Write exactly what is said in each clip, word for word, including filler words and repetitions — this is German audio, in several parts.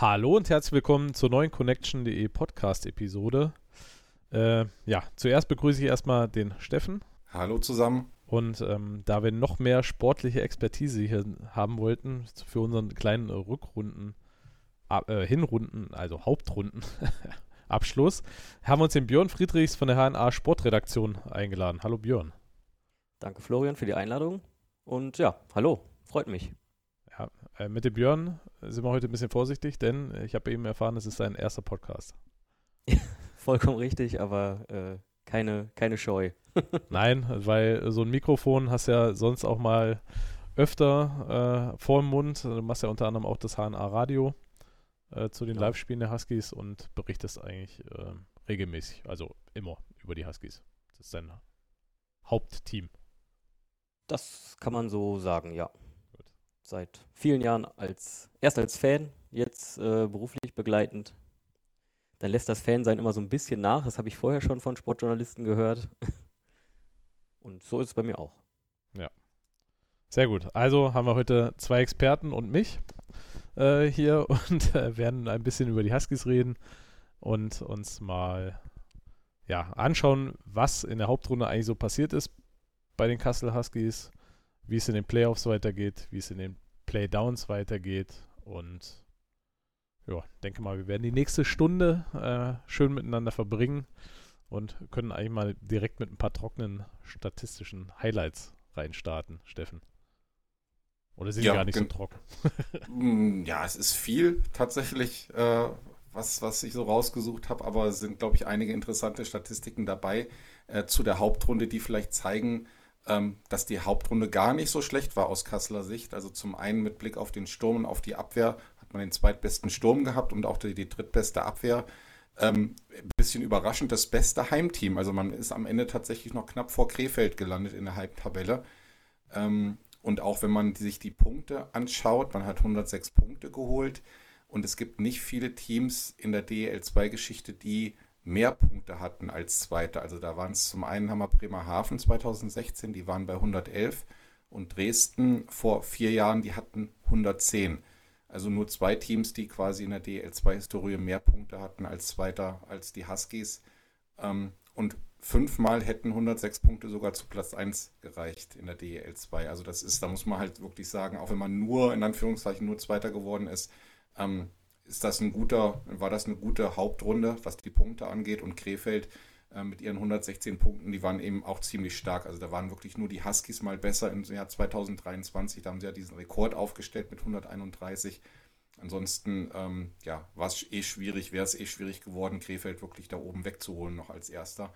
Hallo und herzlich willkommen zur neuen Connection punkt de Podcast-Episode. Äh, ja, zuerst begrüße ich erstmal den Steffen. Hallo zusammen. Und ähm, da wir noch mehr sportliche Expertise hier haben wollten für unseren kleinen äh, Rückrunden, äh, Hinrunden, also Hauptrunden Abschluss, haben wir uns den Björn Friedrichs von der H N A Sportredaktion eingeladen. Hallo Björn. Danke Florian für die Einladung und ja, hallo, freut mich. Ja, äh, mit dem Björn sind wir heute ein bisschen vorsichtig, denn ich habe eben erfahren, es ist sein erster Podcast. Vollkommen richtig, aber äh, keine, keine Scheu. Nein, weil so ein Mikrofon hast ja sonst auch mal öfter äh, vor dem Mund. Du machst ja unter anderem auch das H N A-Radio äh, zu den Ja. Live-Spielen der Huskies und berichtest eigentlich äh, regelmäßig, also immer über die Huskies. Das ist dein Hauptteam. Das kann man so sagen, ja. Gut. Seit vielen Jahren als, erst als Fan, jetzt äh, beruflich begleitend. Dann lässt das Fansein immer so ein bisschen nach, das habe ich vorher schon von Sportjournalisten gehört. Und so ist es bei mir auch. Sehr gut. Also haben wir heute zwei Experten und mich äh, hier und äh, werden ein bisschen über die Huskies reden und uns mal ja, anschauen, was in der Hauptrunde eigentlich so passiert ist bei den Kassel Huskies, wie es in den Playoffs weitergeht, wie es in den Playdowns weitergeht und ja, denke mal, wir werden die nächste Stunde äh, schön miteinander verbringen und können eigentlich mal direkt mit ein paar trockenen statistischen Highlights reinstarten, Steffen. Oder sind die Ja, gar nicht so gen- trocken? Mm, Ja, es ist viel tatsächlich, äh, was, was ich so rausgesucht habe, aber es sind, glaube ich, einige interessante Statistiken dabei äh, zu der Hauptrunde, die vielleicht zeigen, ähm, dass die Hauptrunde gar nicht so schlecht war aus Kasseler Sicht. Also zum einen mit Blick auf den Sturm und auf die Abwehr hat man den zweitbesten Sturm gehabt und auch die, die drittbeste Abwehr. Ähm, ein bisschen überraschend das beste Heimteam. Also man ist am Ende tatsächlich noch knapp vor Krefeld gelandet in der Heimtabelle. Ähm, und auch wenn man sich die Punkte anschaut, man hat hundertsechs Punkte geholt und es gibt nicht viele Teams in der D E L zwei Geschichte, die mehr Punkte hatten als Zweite. Also da waren es zum einen haben wir Bremerhaven zweitausendsechzehn, die waren bei hundertelf und Dresden vor vier Jahren, die hatten hundertzehn. Also nur zwei Teams, die quasi in der D E L zwei Historie mehr Punkte hatten als Zweiter, als die Huskies. Ähm, und fünfmal hätten hundertsechs Punkte sogar zu Platz eins gereicht in der D E L zwei. Also das ist, da muss man halt wirklich sagen, auch wenn man nur, in Anführungszeichen, nur Zweiter geworden ist, ähm, ist das ein guter, war das eine gute Hauptrunde, was die Punkte angeht. Und Krefeld äh, mit ihren hundertsechzehn Punkten, die waren eben auch ziemlich stark. Also da waren wirklich nur die Huskies mal besser im Jahr zweitausenddreiundzwanzig. Da haben sie ja diesen Rekord aufgestellt mit hunderteinunddreißig. Ansonsten, ähm, ja, war es eh schwierig, wäre es eh schwierig geworden, Krefeld wirklich da oben wegzuholen, noch als Erster.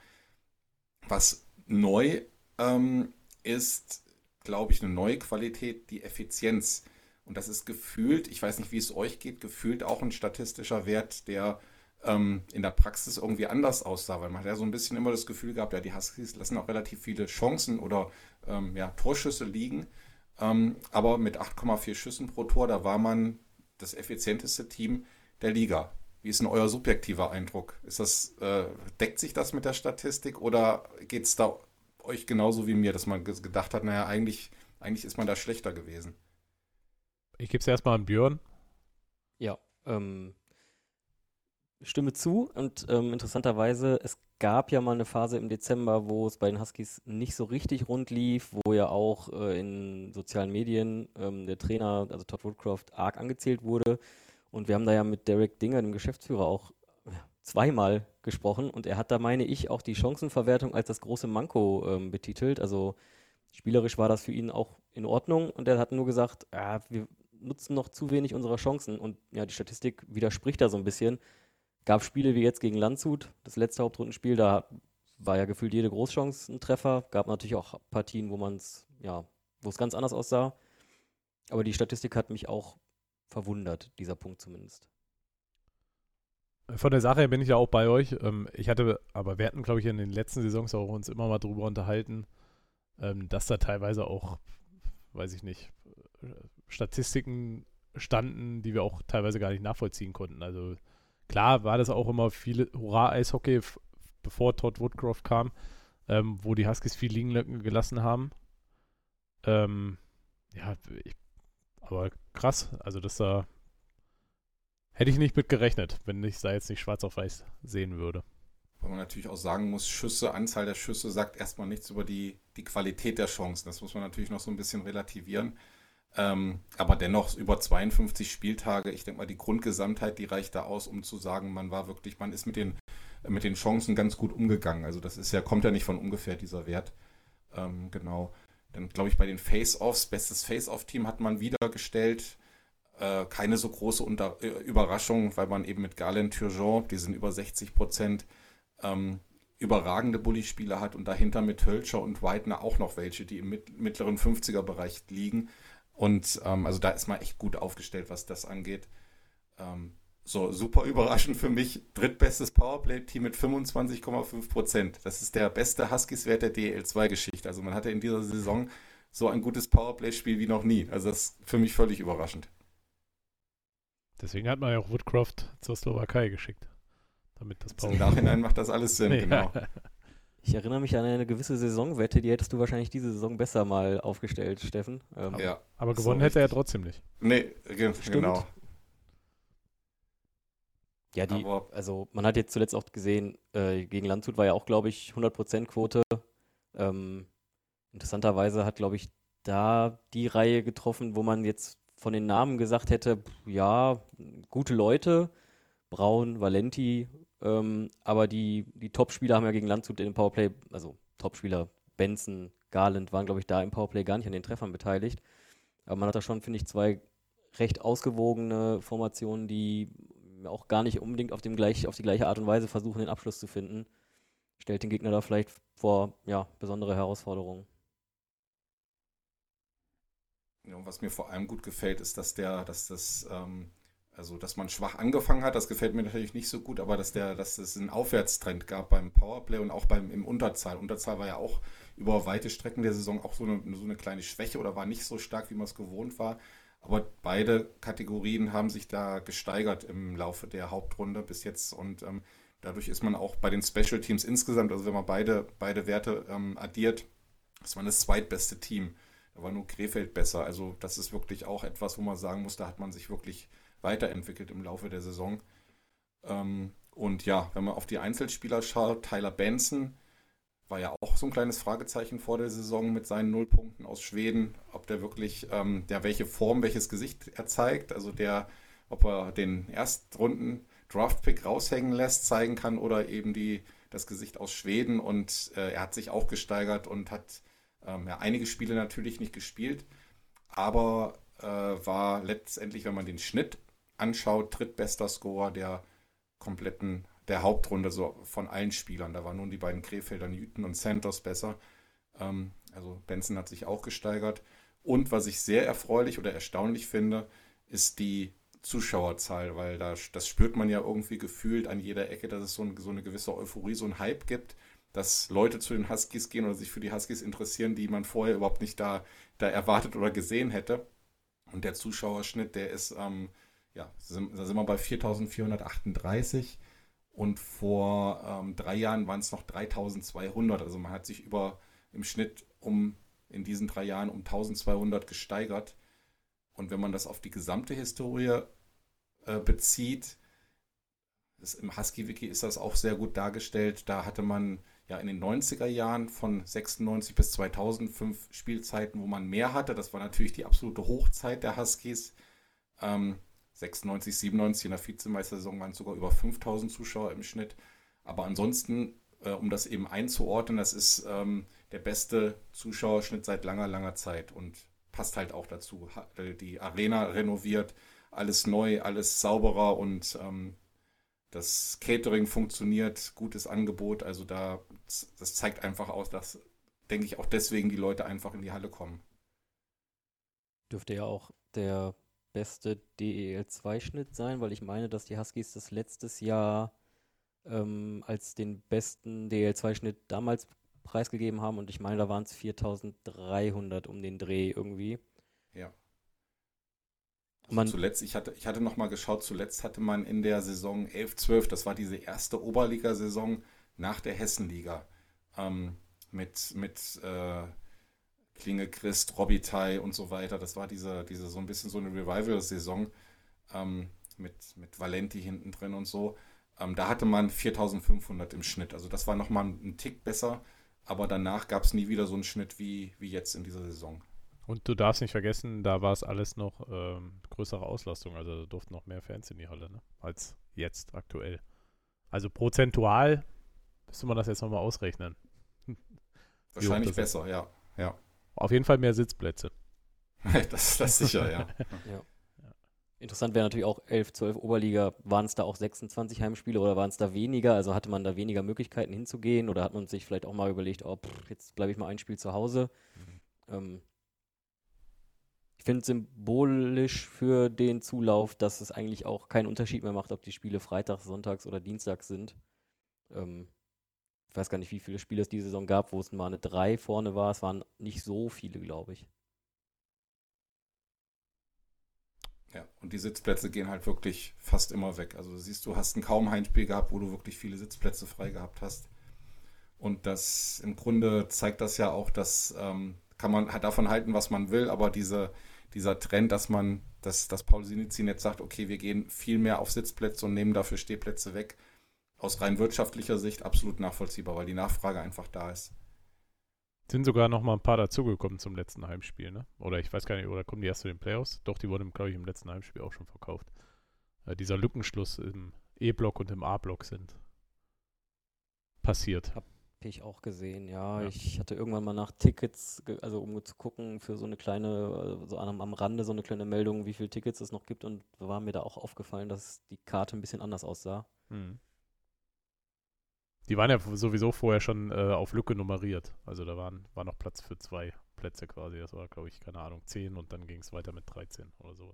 Was neu ähm, ist, glaube ich, eine neue Qualität, die Effizienz. Und das ist gefühlt, ich weiß nicht, wie es euch geht, gefühlt auch ein statistischer Wert, der ähm, in der Praxis irgendwie anders aussah. Weil man hat ja so ein bisschen immer das Gefühl gehabt, ja, die Huskies lassen auch relativ viele Chancen oder ähm, ja, Torschüsse liegen. Ähm, aber mit acht Komma vier Schüssen pro Tor, da war man das effizienteste Team der Liga. Wie ist denn euer subjektiver Eindruck? Ist das, äh, deckt sich das mit der Statistik oder geht es da euch genauso wie mir, dass man ge- gedacht hat, naja, eigentlich, eigentlich ist man da schlechter gewesen? Ich gebe es erstmal an Björn. Ja, ähm, stimme zu und ähm, interessanterweise, es gab ja mal eine Phase im Dezember, wo es bei den Huskies nicht so richtig rund lief, wo ja auch äh, in sozialen Medien ähm, der Trainer, also Todd Woodcroft, arg angezählt wurde. Und wir haben da ja mit Derek Dinger, dem Geschäftsführer, auch ja, zweimal gesprochen. Und er hat da, meine ich, auch die Chancenverwertung als das große Manko ähm, betitelt. Also spielerisch war das für ihn auch in Ordnung. Und er hat nur gesagt, ah, wir nutzen noch zu wenig unserer Chancen. Und ja, die Statistik widerspricht da so ein bisschen. Gab Spiele wie jetzt gegen Landshut, das letzte Hauptrundenspiel, da war ja gefühlt jede Großchance ein Treffer. Gab natürlich auch Partien, wo man es, ja, wo es ganz anders aussah. Aber die Statistik hat mich auch verwundert, dieser Punkt zumindest. Von der Sache her bin ich ja auch bei euch. Ähm, ich hatte, aber wir hatten, glaube ich, in den letzten Saisons auch uns immer mal drüber unterhalten, ähm, dass da teilweise auch, weiß ich nicht, äh, Statistiken standen, die wir auch teilweise gar nicht nachvollziehen konnten. Also klar war das auch immer viele Hurra-Eishockey, f- bevor Todd Woodcroft kam, ähm, wo die Huskies viel liegen gelassen haben. Ähm, ja, ich, aber krass, also dass da Hätte ich nicht mit gerechnet, wenn ich da jetzt nicht schwarz auf weiß sehen würde. Weil man natürlich auch sagen muss, Schüsse, Anzahl der Schüsse sagt erstmal nichts über die, die Qualität der Chancen. Das muss man natürlich noch so ein bisschen relativieren. Ähm, aber dennoch über zweiundfünfzig Spieltage, ich denke mal, die Grundgesamtheit, die reicht da aus, um zu sagen, man war wirklich, man ist mit den, mit den Chancen ganz gut umgegangen. Also das ist ja, kommt ja nicht von ungefähr, dieser Wert. Ähm, genau. Dann glaube ich, bei den Face-Offs, bestes Face-Off-Team hat man wiedergestellt. Äh, keine so große Unter äh, Überraschung, weil man eben mit Garland, Turgeon, die sind über sechzig Prozent, ähm, überragende Bully-Spieler hat und dahinter mit Hölscher und Whitener auch noch welche, die im mit mittleren fünfziger-Bereich liegen. Und ähm, also da ist man echt gut aufgestellt, was das angeht. Ähm, so, super überraschend für mich. Drittbestes Powerplay-Team mit fünfundzwanzig Komma fünf Prozent. Das ist der beste Huskies-Wert der D E L zwei Geschichte. Also man hatte in dieser Saison so ein gutes Powerplay-Spiel wie noch nie. Also das ist für mich völlig überraschend. Deswegen hat man ja auch Woodcroft zur Slowakei geschickt. Damit das Im Nachhinein macht das alles Sinn, ja. Genau. Ich erinnere mich an eine gewisse Saisonwette, die hättest du wahrscheinlich diese Saison besser mal aufgestellt, Steffen. Ähm, Ja, Aber so gewonnen hätte er richtig. trotzdem nicht. Nee, ge Stimmt. genau. Ja, die, Aber also man hat jetzt zuletzt auch gesehen, äh, gegen Landshut war ja auch, glaube ich, hundert Prozent Quote. Ähm, interessanterweise hat, glaube ich, da die Reihe getroffen, wo man jetzt von den Namen gesagt hätte, pff, ja, gute Leute, Braun, Valenti, ähm, aber die, die Top-Spieler haben ja gegen Landshut in dem Powerplay, also Top-Spieler, Benson, Garland waren, glaube ich, da im Powerplay gar nicht an den Treffern beteiligt. Aber man hat da schon, finde ich, zwei recht ausgewogene Formationen, die auch gar nicht unbedingt auf, dem gleich, auf die gleiche Art und Weise versuchen, den Abschluss zu finden. Stellt den Gegner da vielleicht vor, ja, besondere Herausforderungen. ja, und was mir vor allem gut gefällt, ist, dass der, dass das, ähm, also dass man schwach angefangen hat, das gefällt mir natürlich nicht so gut, aber dass der, dass es einen Aufwärtstrend gab beim Powerplay und auch beim im Unterzahl. Unterzahl war ja auch über weite Strecken der Saison auch so eine, so eine kleine Schwäche oder war nicht so stark, wie man es gewohnt war. Aber beide Kategorien haben sich da gesteigert im Laufe der Hauptrunde bis jetzt und ähm, dadurch ist man auch bei den Special Teams insgesamt, also wenn man beide, beide Werte ähm, addiert, ist man das zweitbeste Team. Da war nur Krefeld besser. Also das ist wirklich auch etwas, wo man sagen muss, da hat man sich wirklich weiterentwickelt im Laufe der Saison. Ähm, und ja, wenn man auf die Einzelspieler schaut, Tyler Benson war ja auch so ein kleines Fragezeichen vor der Saison mit seinen Nullpunkten aus Schweden, ob der wirklich, ähm, der welche Form, welches Gesicht er zeigt, also der, ob er den Erstrunden Draftpick raushängen lässt, zeigen kann oder eben die, das Gesicht aus Schweden und äh, er hat sich auch gesteigert und hat ähm, ja, einige Spiele natürlich nicht gespielt, aber äh, war letztendlich, wenn man den Schnitt anschaut, drittbester Scorer der kompletten, der Hauptrunde so von allen Spielern. Da waren nun die beiden Krefelder Newton und Santos besser. Ähm, also Benson hat sich auch gesteigert. Und was ich sehr erfreulich oder erstaunlich finde, ist die Zuschauerzahl, weil da, das spürt man ja irgendwie gefühlt an jeder Ecke, dass es so, ein, so eine gewisse Euphorie, so ein Hype gibt, dass Leute zu den Huskies gehen oder sich für die Huskies interessieren, die man vorher überhaupt nicht da, da erwartet oder gesehen hätte. Und der Zuschauerschnitt, der ist, ähm, ja, sind, da sind wir bei viertausendvierhundertachtunddreißig und vor ähm, drei Jahren waren es noch dreitausendzweihundert. Also man hat sich über im Schnitt um in diesen drei Jahren um eintausendzweihundert gesteigert. Und wenn man das auf die gesamte Historie äh, bezieht, das, im Husky-Wiki ist das auch sehr gut dargestellt. Da hatte man ja in den neunziger Jahren von sechsundneunzig bis zweitausendfünf Spielzeiten, wo man mehr hatte. Das war natürlich die absolute Hochzeit der Huskies. Ähm, sechsundneunzig, siebenundneunzig in der Vizemeistersaison waren es sogar über fünftausend Zuschauer im Schnitt. Aber ansonsten, äh, um das eben einzuordnen, das ist ähm, der beste Zuschauerschnitt seit langer, langer Zeit und passt halt auch dazu. Die Arena renoviert, alles neu, alles sauberer und ähm, das Catering funktioniert, gutes Angebot. Also da, das zeigt einfach aus, dass, denke ich, auch deswegen die Leute einfach in die Halle kommen. Dürfte ja auch der beste D E L zwei Schnitt sein, weil ich meine, dass die Huskies das letztes Jahr ähm, als den besten D E L zwei Schnitt damals preisgegeben haben und ich meine, da waren es viertausenddreihundert um den Dreh irgendwie. Ja. Also Man, zuletzt, ich hatte, ich hatte nochmal geschaut, zuletzt hatte man in der Saison elf zwölf, das war diese erste Oberligasaison nach der Hessenliga, ähm, mit, mit äh, Klinge Christ, Robitaille und so weiter. Das war diese, diese so ein bisschen so eine Revival-Saison. Ähm, mit, mit Valenti hinten drin und so. Ähm, da hatte man viertausendfünfhundert im Schnitt. Also das war nochmal ein, ein Tick besser, aber danach gab es nie wieder so einen Schnitt wie, wie jetzt in dieser Saison. Und du darfst nicht vergessen, da war es alles noch ähm, größere Auslastung, also da durften noch mehr Fans in die Halle, ne? Als jetzt aktuell. Also prozentual müsste man das jetzt nochmal ausrechnen. Wahrscheinlich besser, ja. ja. Auf jeden Fall mehr Sitzplätze. das, das sicher, ja. Ja. Interessant wäre natürlich auch elf, zwölf Oberliga. Waren es da auch sechsundzwanzig Heimspiele oder waren es da weniger? Also hatte man da weniger Möglichkeiten hinzugehen oder hat man sich vielleicht auch mal überlegt, oh, pff, jetzt bleibe ich mal ein Spiel zu Hause. Mhm. Ähm, ich finde es symbolisch für den Zulauf, dass es eigentlich auch keinen Unterschied mehr macht, ob die Spiele freitags, sonntags oder dienstags sind. Ähm, ich weiß gar nicht, wie viele Spiele es diese Saison gab, wo es mal eine drei vorne war. Es waren nicht so viele, glaube ich. Ja, und die Sitzplätze gehen halt wirklich fast immer weg. Also du siehst, du hast ein kaum Heimspiel gehabt, wo du wirklich viele Sitzplätze frei gehabt hast. Und das im Grunde zeigt das ja auch, dass ähm, kann man halt davon halten, was man will, aber diese, dieser Trend, dass man, dass, dass Paul Sinizin jetzt sagt, okay, wir gehen viel mehr auf Sitzplätze und nehmen dafür Stehplätze weg, aus rein wirtschaftlicher Sicht absolut nachvollziehbar, weil die Nachfrage einfach da ist. Sind sogar noch mal ein paar dazugekommen zum letzten Heimspiel, ne? Oder ich weiß gar nicht, oder kommen die erst zu den Playoffs? Doch, die wurden, glaube ich, im letzten Heimspiel auch schon verkauft. Äh, dieser Lückenschluss im E-Block und im A-Block sind passiert. Hab ich auch gesehen, ja. Ja. Ich hatte irgendwann mal nach Tickets, ge- also um zu gucken für so eine kleine, äh, so am, am Rande so eine kleine Meldung, wie viele Tickets es noch gibt und war mir da auch aufgefallen, dass die Karte ein bisschen anders aussah. Hm. Die waren ja sowieso vorher schon äh, auf Lücke nummeriert. Also da waren, war noch Platz für zwei Plätze quasi. Das war, glaube ich, keine Ahnung, zehn und dann ging es weiter mit dreizehn oder sowas.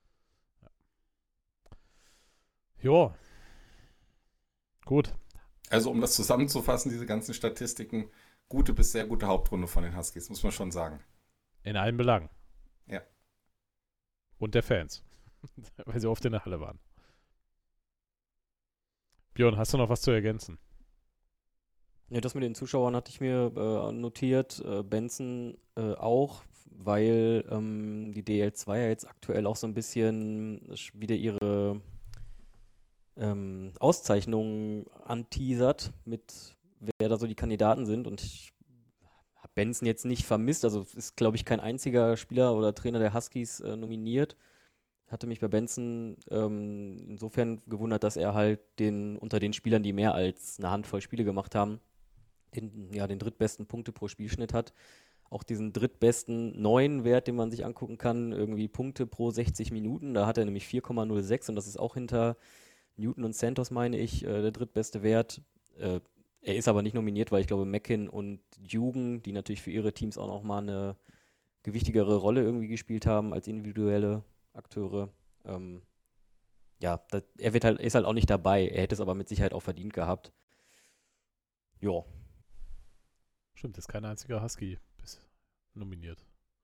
Ja. Jo. Gut. Also um das zusammenzufassen, diese ganzen Statistiken, gute bis sehr gute Hauptrunde von den Huskies, muss man schon sagen. In allen Belangen. Ja. Und der Fans. Weil sie oft in der Halle waren. Björn, hast du noch was zu ergänzen? Ja, das mit den Zuschauern hatte ich mir äh, notiert, äh, Benson äh, auch, weil ähm, die D L zwei ja jetzt aktuell auch so ein bisschen sch- wieder ihre ähm, Auszeichnungen anteasert, mit wer da so die Kandidaten sind. Und ich habe Benson jetzt nicht vermisst, also ist, glaube ich, kein einziger Spieler oder Trainer der Huskies äh, nominiert. Hatte mich bei Benson ähm, insofern gewundert, dass er halt den unter den Spielern, die mehr als eine Handvoll Spiele gemacht haben, den, ja, den drittbesten Punkte pro Spielschnitt hat. Auch diesen drittbesten neuen Wert, den man sich angucken kann, irgendwie Punkte pro sechzig Minuten. Da hat er nämlich vier Komma null sechs und das ist auch hinter Newton und Santos, meine ich, äh, der drittbeste Wert. Äh, er ist aber nicht nominiert, weil ich glaube, Mackin und Dugan, die natürlich für ihre Teams auch nochmal eine gewichtigere Rolle irgendwie gespielt haben als individuelle Akteure. Ähm, ja, das, er wird halt, ist halt auch nicht dabei. Er hätte es aber mit Sicherheit auch verdient gehabt. Ja. Stimmt, ist kein einziger Husky bis nominiert.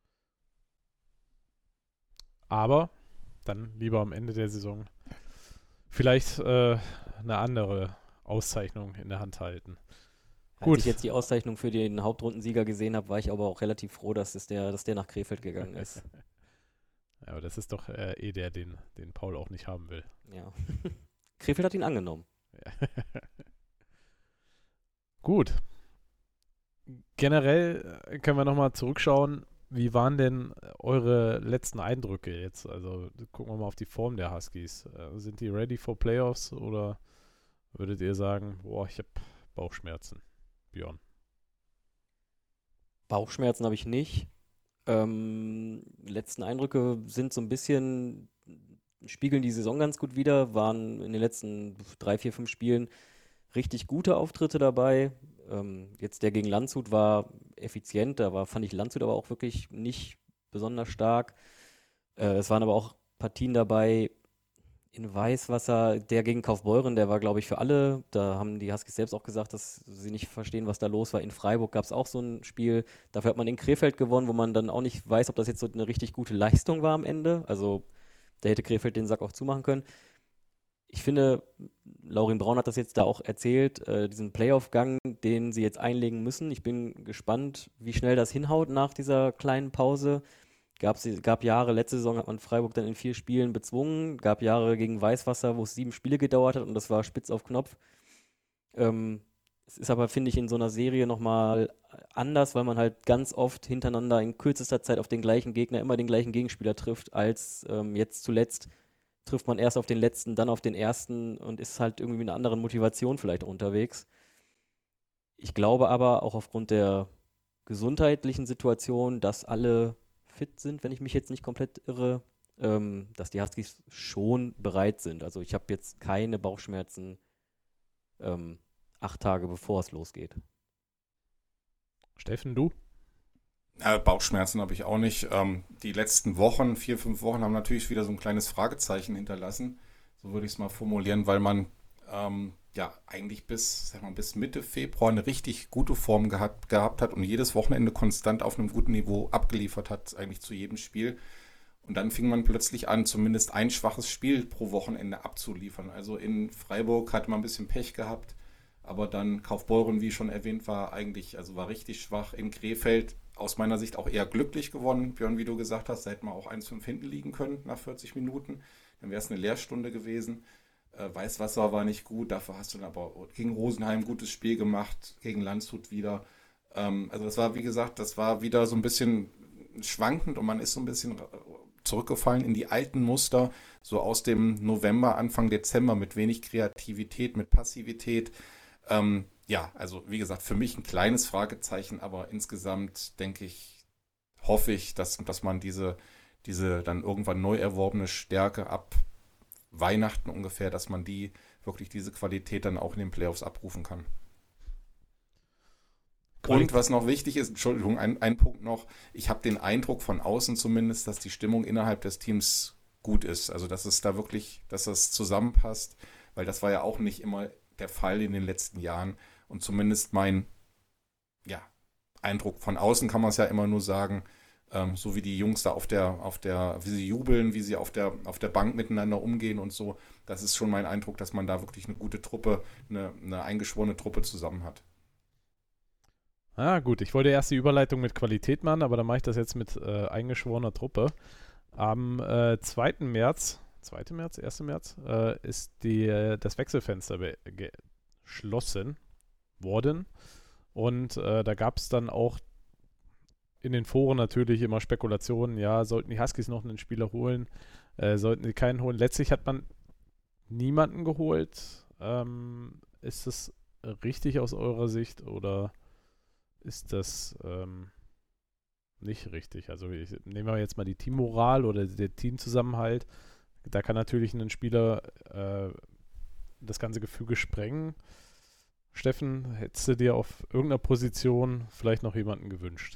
Aber dann lieber am Ende der Saison vielleicht äh, eine andere Auszeichnung in der Hand halten. Als Gut. ich jetzt die Auszeichnung für den Hauptrundensieger gesehen habe, war ich aber auch relativ froh, dass, es der, dass der nach Krefeld gegangen ist. Ja, aber das ist doch äh, eh der, den, den Paul auch nicht haben will. Ja. Krefeld hat ihn angenommen. Gut. Generell äh, können wir nochmal zurückschauen. Wie waren denn eure letzten Eindrücke jetzt? Also gucken wir mal auf die Form der Huskies. Äh, sind die ready for Playoffs oder würdet ihr sagen, boah, ich habe Bauchschmerzen? Björn. Bauchschmerzen habe ich nicht. Ähm, letzten Eindrücke sind so ein bisschen, spiegeln die Saison ganz gut wider, waren in den letzten drei, vier, fünf Spielen richtig gute Auftritte dabei. Ähm, jetzt der gegen Landshut war effizient, da war, fand ich Landshut aber auch wirklich nicht besonders stark. Äh, es waren aber auch Partien dabei in Weißwasser, der gegen Kaufbeuren, der war, glaube ich, für alle. Da haben die Huskies selbst auch gesagt, dass sie nicht verstehen, was da los war. In Freiburg gab es auch so ein Spiel. Dafür hat man in Krefeld gewonnen, wo man dann auch nicht weiß, ob das jetzt so eine richtig gute Leistung war am Ende. Also da hätte Krefeld den Sack auch zumachen können. Ich finde, Laurin Braun hat das jetzt da auch erzählt, äh, diesen Playoff-Gang, den sie jetzt einlegen müssen. Ich bin gespannt, wie schnell das hinhaut nach dieser kleinen Pause. Gab's, gab Jahre, letzte Saison hat man Freiburg dann in vier Spielen bezwungen, gab Jahre gegen Weißwasser, wo es sieben Spiele gedauert hat und das war spitz auf Knopf. Ähm, es ist aber, finde ich, in so einer Serie nochmal anders, weil man halt ganz oft hintereinander in kürzester Zeit auf den gleichen Gegner, immer den gleichen Gegenspieler trifft, als ähm, jetzt zuletzt trifft man erst auf den letzten, dann auf den ersten und ist halt irgendwie mit einer anderen Motivation vielleicht unterwegs. Ich glaube aber auch aufgrund der gesundheitlichen Situation, dass alle fit sind, wenn ich mich jetzt nicht komplett irre, ähm, dass die Huskies schon bereit sind. Also ich habe jetzt keine Bauchschmerzen ähm, acht Tage bevor es losgeht. Steffen, du? Äh, Bauchschmerzen habe ich auch nicht. Ähm, die letzten Wochen, vier, fünf Wochen, haben natürlich wieder so ein kleines Fragezeichen hinterlassen. So würde ich es mal formulieren, weil man ähm, ja eigentlich bis, sag mal, bis Mitte Februar eine richtig gute Form gehabt, gehabt hat und jedes Wochenende konstant auf einem guten Niveau abgeliefert hat, eigentlich zu jedem Spiel. Und dann fing man plötzlich an, zumindest ein schwaches Spiel pro Wochenende abzuliefern. Also in Freiburg hatte man ein bisschen Pech gehabt, aber dann Kaufbeuren, wie schon erwähnt, war eigentlich, also war richtig schwach. In Krefeld aus meiner Sicht auch eher glücklich gewonnen. Björn, wie du gesagt hast, da hätte man auch eins fünf hinten liegen können nach vierzig Minuten. Dann wäre es eine Lehrstunde gewesen. Äh, Weißwasser war nicht gut, dafür hast du dann aber gegen Rosenheim ein gutes Spiel gemacht, gegen Landshut wieder. Ähm, also das war, wie gesagt, das war wieder so ein bisschen schwankend und man ist so ein bisschen zurückgefallen in die alten Muster, so aus dem November, Anfang Dezember mit wenig Kreativität, mit Passivität. Ähm, ja, also wie gesagt, für mich ein kleines Fragezeichen, aber insgesamt denke ich, hoffe ich, dass, dass man diese, diese dann irgendwann neu erworbene Stärke ab Weihnachten ungefähr, dass man die wirklich diese Qualität dann auch in den Playoffs abrufen kann. Und was noch wichtig ist, Entschuldigung, ein, ein Punkt noch, ich habe den Eindruck von außen zumindest, dass die Stimmung innerhalb des Teams gut ist. Also dass es da wirklich, dass das zusammenpasst, weil das war ja auch nicht immer der Fall in den letzten Jahren. Und zumindest mein ja, Eindruck von außen kann man es ja immer nur sagen, ähm, so wie die Jungs da auf der, auf der, wie sie jubeln, wie sie auf der, auf der Bank miteinander umgehen und so. Das ist schon mein Eindruck, dass man da wirklich eine gute Truppe, eine, eine eingeschworene Truppe zusammen hat. Ah, gut. Ich wollte erst die Überleitung mit Qualität machen, aber dann mache ich das jetzt mit äh, eingeschworener Truppe. Am äh, zweiten März, zweiten März, ersten März, äh, ist die, äh, das Wechselfenster be- geschlossen worden. Und äh, da gab es dann auch in den Foren natürlich immer Spekulationen, ja, sollten die Huskies noch einen Spieler holen, äh, sollten sie keinen holen. Letztlich hat man niemanden geholt. Ähm, ist das richtig aus eurer Sicht oder ist das ähm, nicht richtig? Also ich, nehmen wir jetzt mal die Teammoral oder der Teamzusammenhalt. Da kann natürlich ein Spieler äh, das ganze Gefüge sprengen. Steffen, hättest du dir auf irgendeiner Position vielleicht noch jemanden gewünscht?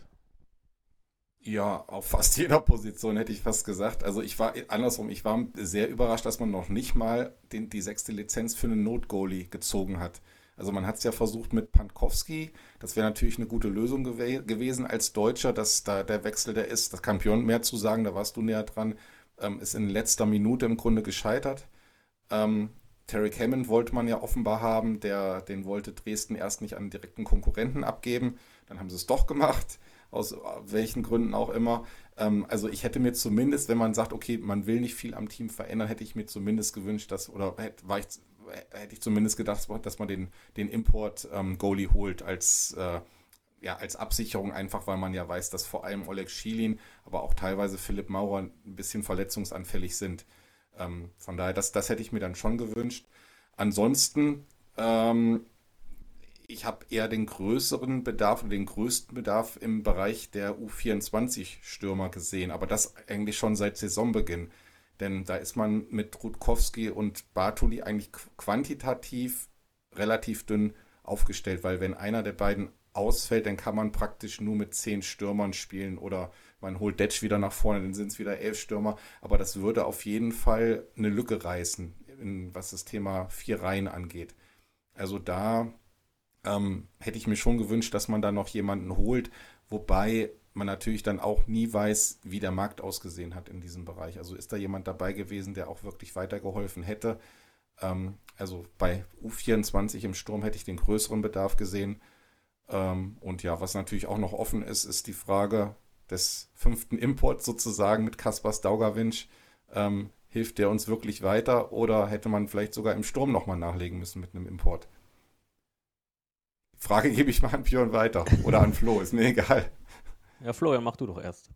Ja, auf fast jeder Position hätte ich fast gesagt. Also ich war andersrum, ich war sehr überrascht, dass man noch nicht mal den, die sechste Lizenz für einen Not-Goalie gezogen hat. Also man hat es ja versucht mit Pankowski, das wäre natürlich eine gute Lösung gew- gewesen als Deutscher, dass da der Wechsel, der ist, das kann Björn mehr zu sagen, da warst du näher dran, ähm, ist in letzter Minute im Grunde gescheitert. Ähm, Tarek Hammond wollte man ja offenbar haben, der, den wollte Dresden erst nicht an direkten Konkurrenten abgeben, dann haben sie es doch gemacht, aus welchen Gründen auch immer. Ähm, also ich hätte mir zumindest, wenn man sagt, okay, man will nicht viel am Team verändern, hätte ich mir zumindest gewünscht, dass, oder hätte, war ich, hätte ich zumindest gedacht, dass man den, den Import-Goalie ähm, holt als, äh, ja, als Absicherung, einfach weil man ja weiß, dass vor allem Oleg Schilin, aber auch teilweise Philipp Maurer ein bisschen verletzungsanfällig sind. Ähm, von daher, das, das hätte ich mir dann schon gewünscht. Ansonsten, ähm, ich habe eher den größeren Bedarf und den größten Bedarf im Bereich der U vierundzwanzig-Stürmer gesehen, aber das eigentlich schon seit Saisonbeginn. Denn da ist man mit Rutkowski und Bartoli eigentlich quantitativ relativ dünn aufgestellt, weil wenn einer der beiden ausfällt, dann kann man praktisch nur mit zehn Stürmern spielen oder man holt Detsch wieder nach vorne, dann sind es wieder elf Stürmer. Aber das würde auf jeden Fall eine Lücke reißen, in, was das Thema vier Reihen angeht. Also da ähm, hätte ich mir schon gewünscht, dass man da noch jemanden holt, wobei man natürlich dann auch nie weiß, wie der Markt ausgesehen hat in diesem Bereich. Also ist da jemand dabei gewesen, der auch wirklich weitergeholfen hätte. Ähm, also bei U vierundzwanzig im Sturm hätte ich den größeren Bedarf gesehen. Ähm, und ja, was natürlich auch noch offen ist, ist die Frage, des fünften Imports sozusagen mit Kaspars Daugavinc, ähm, hilft der uns wirklich weiter oder hätte man vielleicht sogar im Sturm nochmal nachlegen müssen mit einem Import? Die Frage gebe ich mal an Björn weiter oder an Flo, ist mir egal. Ja, Florian, mach du doch erst.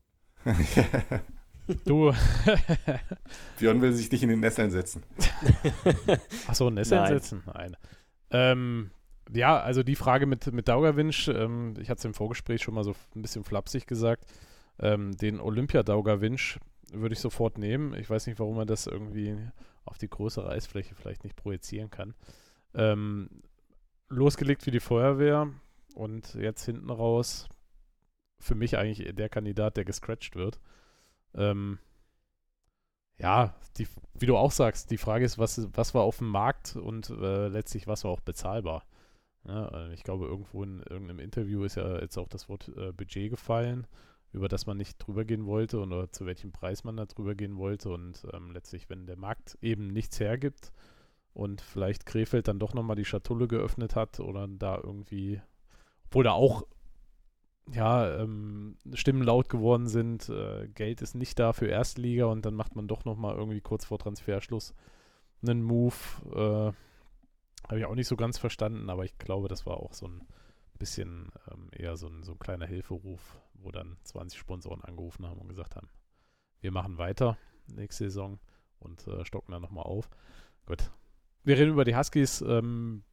Du. Björn will sich nicht in den Nesseln setzen. Achso, Nesseln Nein. setzen? Nein. Ähm, ja, also die Frage mit, mit Daugavinc, ähm, ich hatte es im Vorgespräch schon mal so ein bisschen flapsig gesagt, ähm, den Olympia-Daugavinc würde ich sofort nehmen. Ich weiß nicht, warum man das irgendwie auf die größere Eisfläche vielleicht nicht projizieren kann. Ähm, losgelegt wie die Feuerwehr und jetzt hinten raus für mich eigentlich der Kandidat, der gescratcht wird. Ähm, ja, die, wie du auch sagst, die Frage ist, was, was war auf dem Markt und äh, letztlich was war auch bezahlbar. Ja, äh, ich glaube, irgendwo in irgendeinem Interview ist ja jetzt auch das Wort äh, Budget gefallen, über das man nicht drüber gehen wollte oder zu welchem Preis man da drüber gehen wollte. Und ähm, letztlich, wenn der Markt eben nichts hergibt und vielleicht Krefeld dann doch nochmal die Schatulle geöffnet hat oder da irgendwie, obwohl da auch ja, ähm, Stimmen laut geworden sind, äh, Geld ist nicht da für Erstliga und dann macht man doch nochmal irgendwie kurz vor Transferschluss einen Move. Äh, habe ich auch nicht so ganz verstanden, aber ich glaube, das war auch so ein bisschen ähm, eher so ein, so ein kleiner Hilferuf, wo dann zwanzig Sponsoren angerufen haben und gesagt haben, wir machen weiter nächste Saison und äh, stocken dann nochmal auf. Gut. Wir reden über die Huskies. Ähm,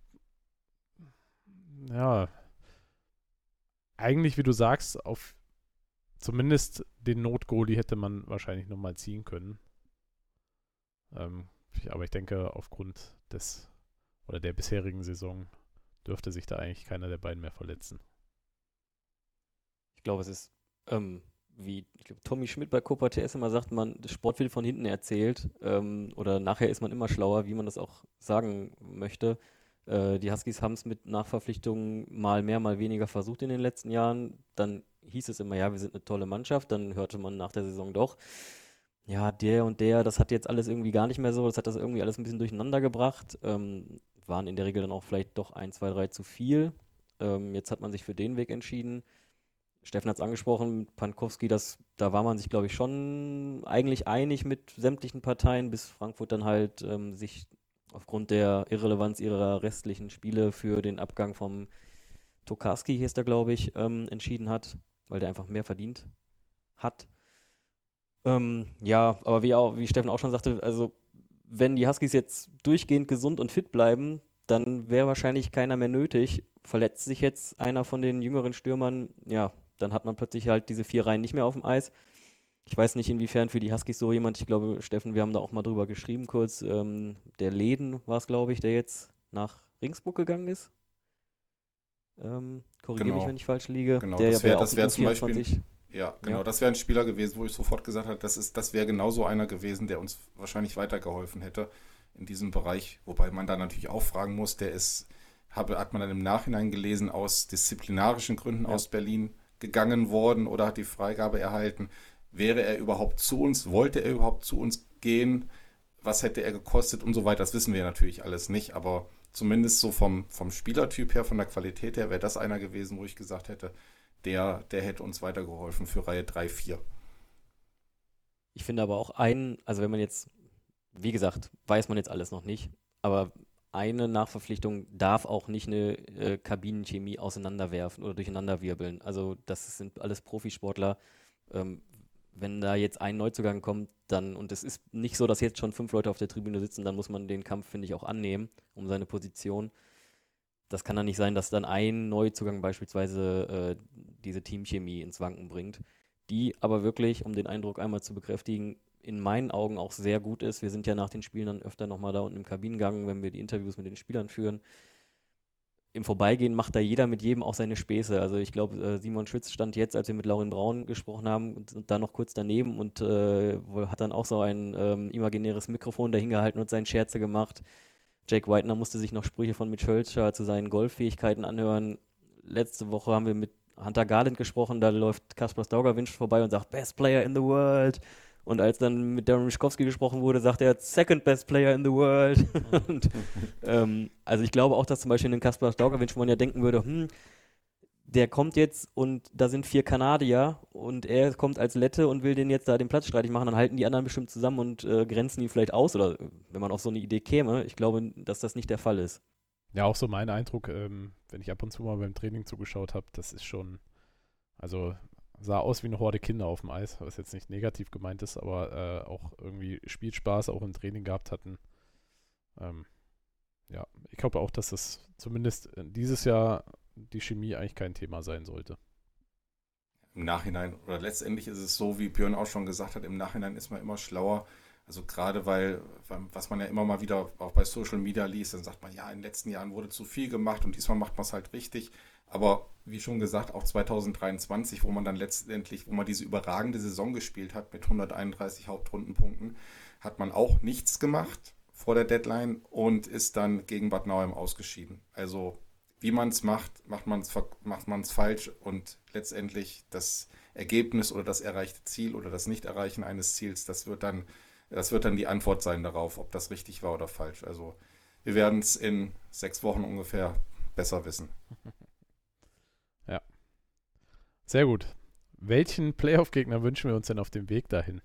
ja, eigentlich, wie du sagst, auf zumindest den Notgoalie hätte man wahrscheinlich nochmal ziehen können. Ähm, ich, aber ich denke, aufgrund des oder der bisherigen Saison dürfte sich da eigentlich keiner der beiden mehr verletzen. Ich glaube, es ist, ähm, wie ich glaube, Tommy Schmidt bei Copa T S immer sagt, man, das Sport wird von hinten erzählt. Ähm, oder nachher ist man immer schlauer, wie man das auch sagen möchte. Äh, die Huskies haben es mit Nachverpflichtungen mal mehr, mal weniger versucht in den letzten Jahren. Dann hieß es immer, ja, wir sind eine tolle Mannschaft. Dann hörte man nach der Saison doch, ja, der und der, das hat jetzt alles irgendwie gar nicht mehr so. Das hat das irgendwie alles ein bisschen durcheinander gebracht. Ähm, waren in der Regel dann auch vielleicht doch ein, zwei, drei zu viel. Ähm, jetzt hat man sich für den Weg entschieden. Steffen hat es angesprochen, mit Pankowski, das, da war man sich, glaube ich, schon eigentlich einig mit sämtlichen Parteien, bis Frankfurt dann halt ähm, sich aufgrund der Irrelevanz ihrer restlichen Spiele für den Abgang vom Tokarski, hieß der, glaube ich, ähm, entschieden hat, weil der einfach mehr verdient hat. Ähm, ja, aber wie, auch, wie Steffen auch schon sagte, also wenn die Huskies jetzt durchgehend gesund und fit bleiben, dann wäre wahrscheinlich keiner mehr nötig. Verletzt sich jetzt einer von den jüngeren Stürmern, ja, dann hat man plötzlich halt diese vier Reihen nicht mehr auf dem Eis. Ich weiß nicht, inwiefern für die Huskies so jemand, ich glaube, Steffen, wir haben da auch mal drüber geschrieben kurz, ähm, der Läden war es, glaube ich, der jetzt nach Ringsburg gegangen ist. Ähm, Korrigiere Genau. mich, wenn ich falsch liege. Genau, der das ja wäre auch das wär zum U Beispiel, vierundzwanzig ja, genau, Ja. das wäre ein Spieler gewesen, wo ich sofort gesagt habe, das ist, das wäre genauso einer gewesen, der uns wahrscheinlich weitergeholfen hätte in diesem Bereich, wobei man da natürlich auch fragen muss, der ist, habe, hat man dann im Nachhinein gelesen, aus disziplinarischen Gründen Ja. aus Berlin gegangen worden oder hat die Freigabe erhalten. Wäre er überhaupt zu uns, wollte er überhaupt zu uns gehen, was hätte er gekostet und so weiter, das wissen wir natürlich alles nicht, aber zumindest so vom, vom Spielertyp her, von der Qualität her, wäre das einer gewesen, wo ich gesagt hätte, der, der hätte uns weitergeholfen für Reihe drei, vier. Ich finde aber auch einen, also wenn man jetzt, wie gesagt, weiß man jetzt alles noch nicht, aber eine Nachverpflichtung darf auch nicht eine äh, Kabinenchemie auseinanderwerfen oder durcheinanderwirbeln. Also das sind alles Profisportler. Ähm, wenn da jetzt ein Neuzugang kommt, dann, und es ist nicht so, dass jetzt schon fünf Leute auf der Tribüne sitzen, dann muss man den Kampf, finde ich, auch annehmen um seine Position. Das kann dann nicht sein, dass dann ein Neuzugang beispielsweise äh, diese Teamchemie ins Wanken bringt, die aber wirklich, um den Eindruck einmal zu bekräftigen, in meinen Augen auch sehr gut ist. Wir sind ja nach den Spielen dann öfter nochmal da unten im Kabinengang, wenn wir die Interviews mit den Spielern führen. Im Vorbeigehen macht da jeder mit jedem auch seine Späße. Also ich glaube, äh, Simon Schütz stand jetzt, als wir mit Laurin Braun gesprochen haben, und, und da noch kurz daneben und äh, hat dann auch so ein ähm, imaginäres Mikrofon dahingehalten und seine Scherze gemacht. Jake Whitener musste sich noch Sprüche von Mitch Hölscher zu seinen Golffähigkeiten anhören. Letzte Woche haben wir mit Hunter Garland gesprochen, da läuft Kaspars Daugavinc vorbei und sagt, Best Player in the World. Und als dann mit Darren Mischkowski gesprochen wurde, sagt er, Second Best Player in the World. und, ähm, also ich glaube auch, dass zum Beispiel in Kaspar Daugavinc, wo man ja denken würde, hm, der kommt jetzt und da sind vier Kanadier und er kommt als Lette und will den jetzt da den Platz streitig machen, dann halten die anderen bestimmt zusammen und äh, grenzen ihn vielleicht aus oder wenn man auf so eine Idee käme. Ich glaube, dass das nicht der Fall ist. Ja, auch so mein Eindruck, ähm, wenn ich ab und zu mal beim Training zugeschaut habe, das ist schon, also sah aus wie eine Horde Kinder auf dem Eis, was jetzt nicht negativ gemeint ist, aber äh, auch irgendwie Spielspaß auch im Training gehabt hatten. Ähm, ja, ich glaube auch, dass das zumindest dieses Jahr die Chemie eigentlich kein Thema sein sollte. Im Nachhinein, oder letztendlich ist es so, wie Björn auch schon gesagt hat, im Nachhinein ist man immer schlauer. Also gerade weil, was man ja immer mal wieder auch bei Social Media liest, dann sagt man, ja, in den letzten Jahren wurde zu viel gemacht und diesmal macht man es halt richtig. Aber wie schon gesagt, auch zwanzig dreiundzwanzig, wo man dann letztendlich, wo man diese überragende Saison gespielt hat mit hunderteinunddreißig Hauptrundenpunkten, hat man auch nichts gemacht vor der Deadline und ist dann gegen Bad Nauheim ausgeschieden. Also wie man es macht, macht man es macht man es falsch und letztendlich das Ergebnis oder das erreichte Ziel oder das Nicht-Erreichen eines Ziels, das wird dann, das wird dann die Antwort sein darauf, ob das richtig war oder falsch. Also wir werden es in sechs Wochen ungefähr besser wissen. Ja. Sehr gut. Welchen Playoff-Gegner wünschen wir uns denn auf dem Weg dahin?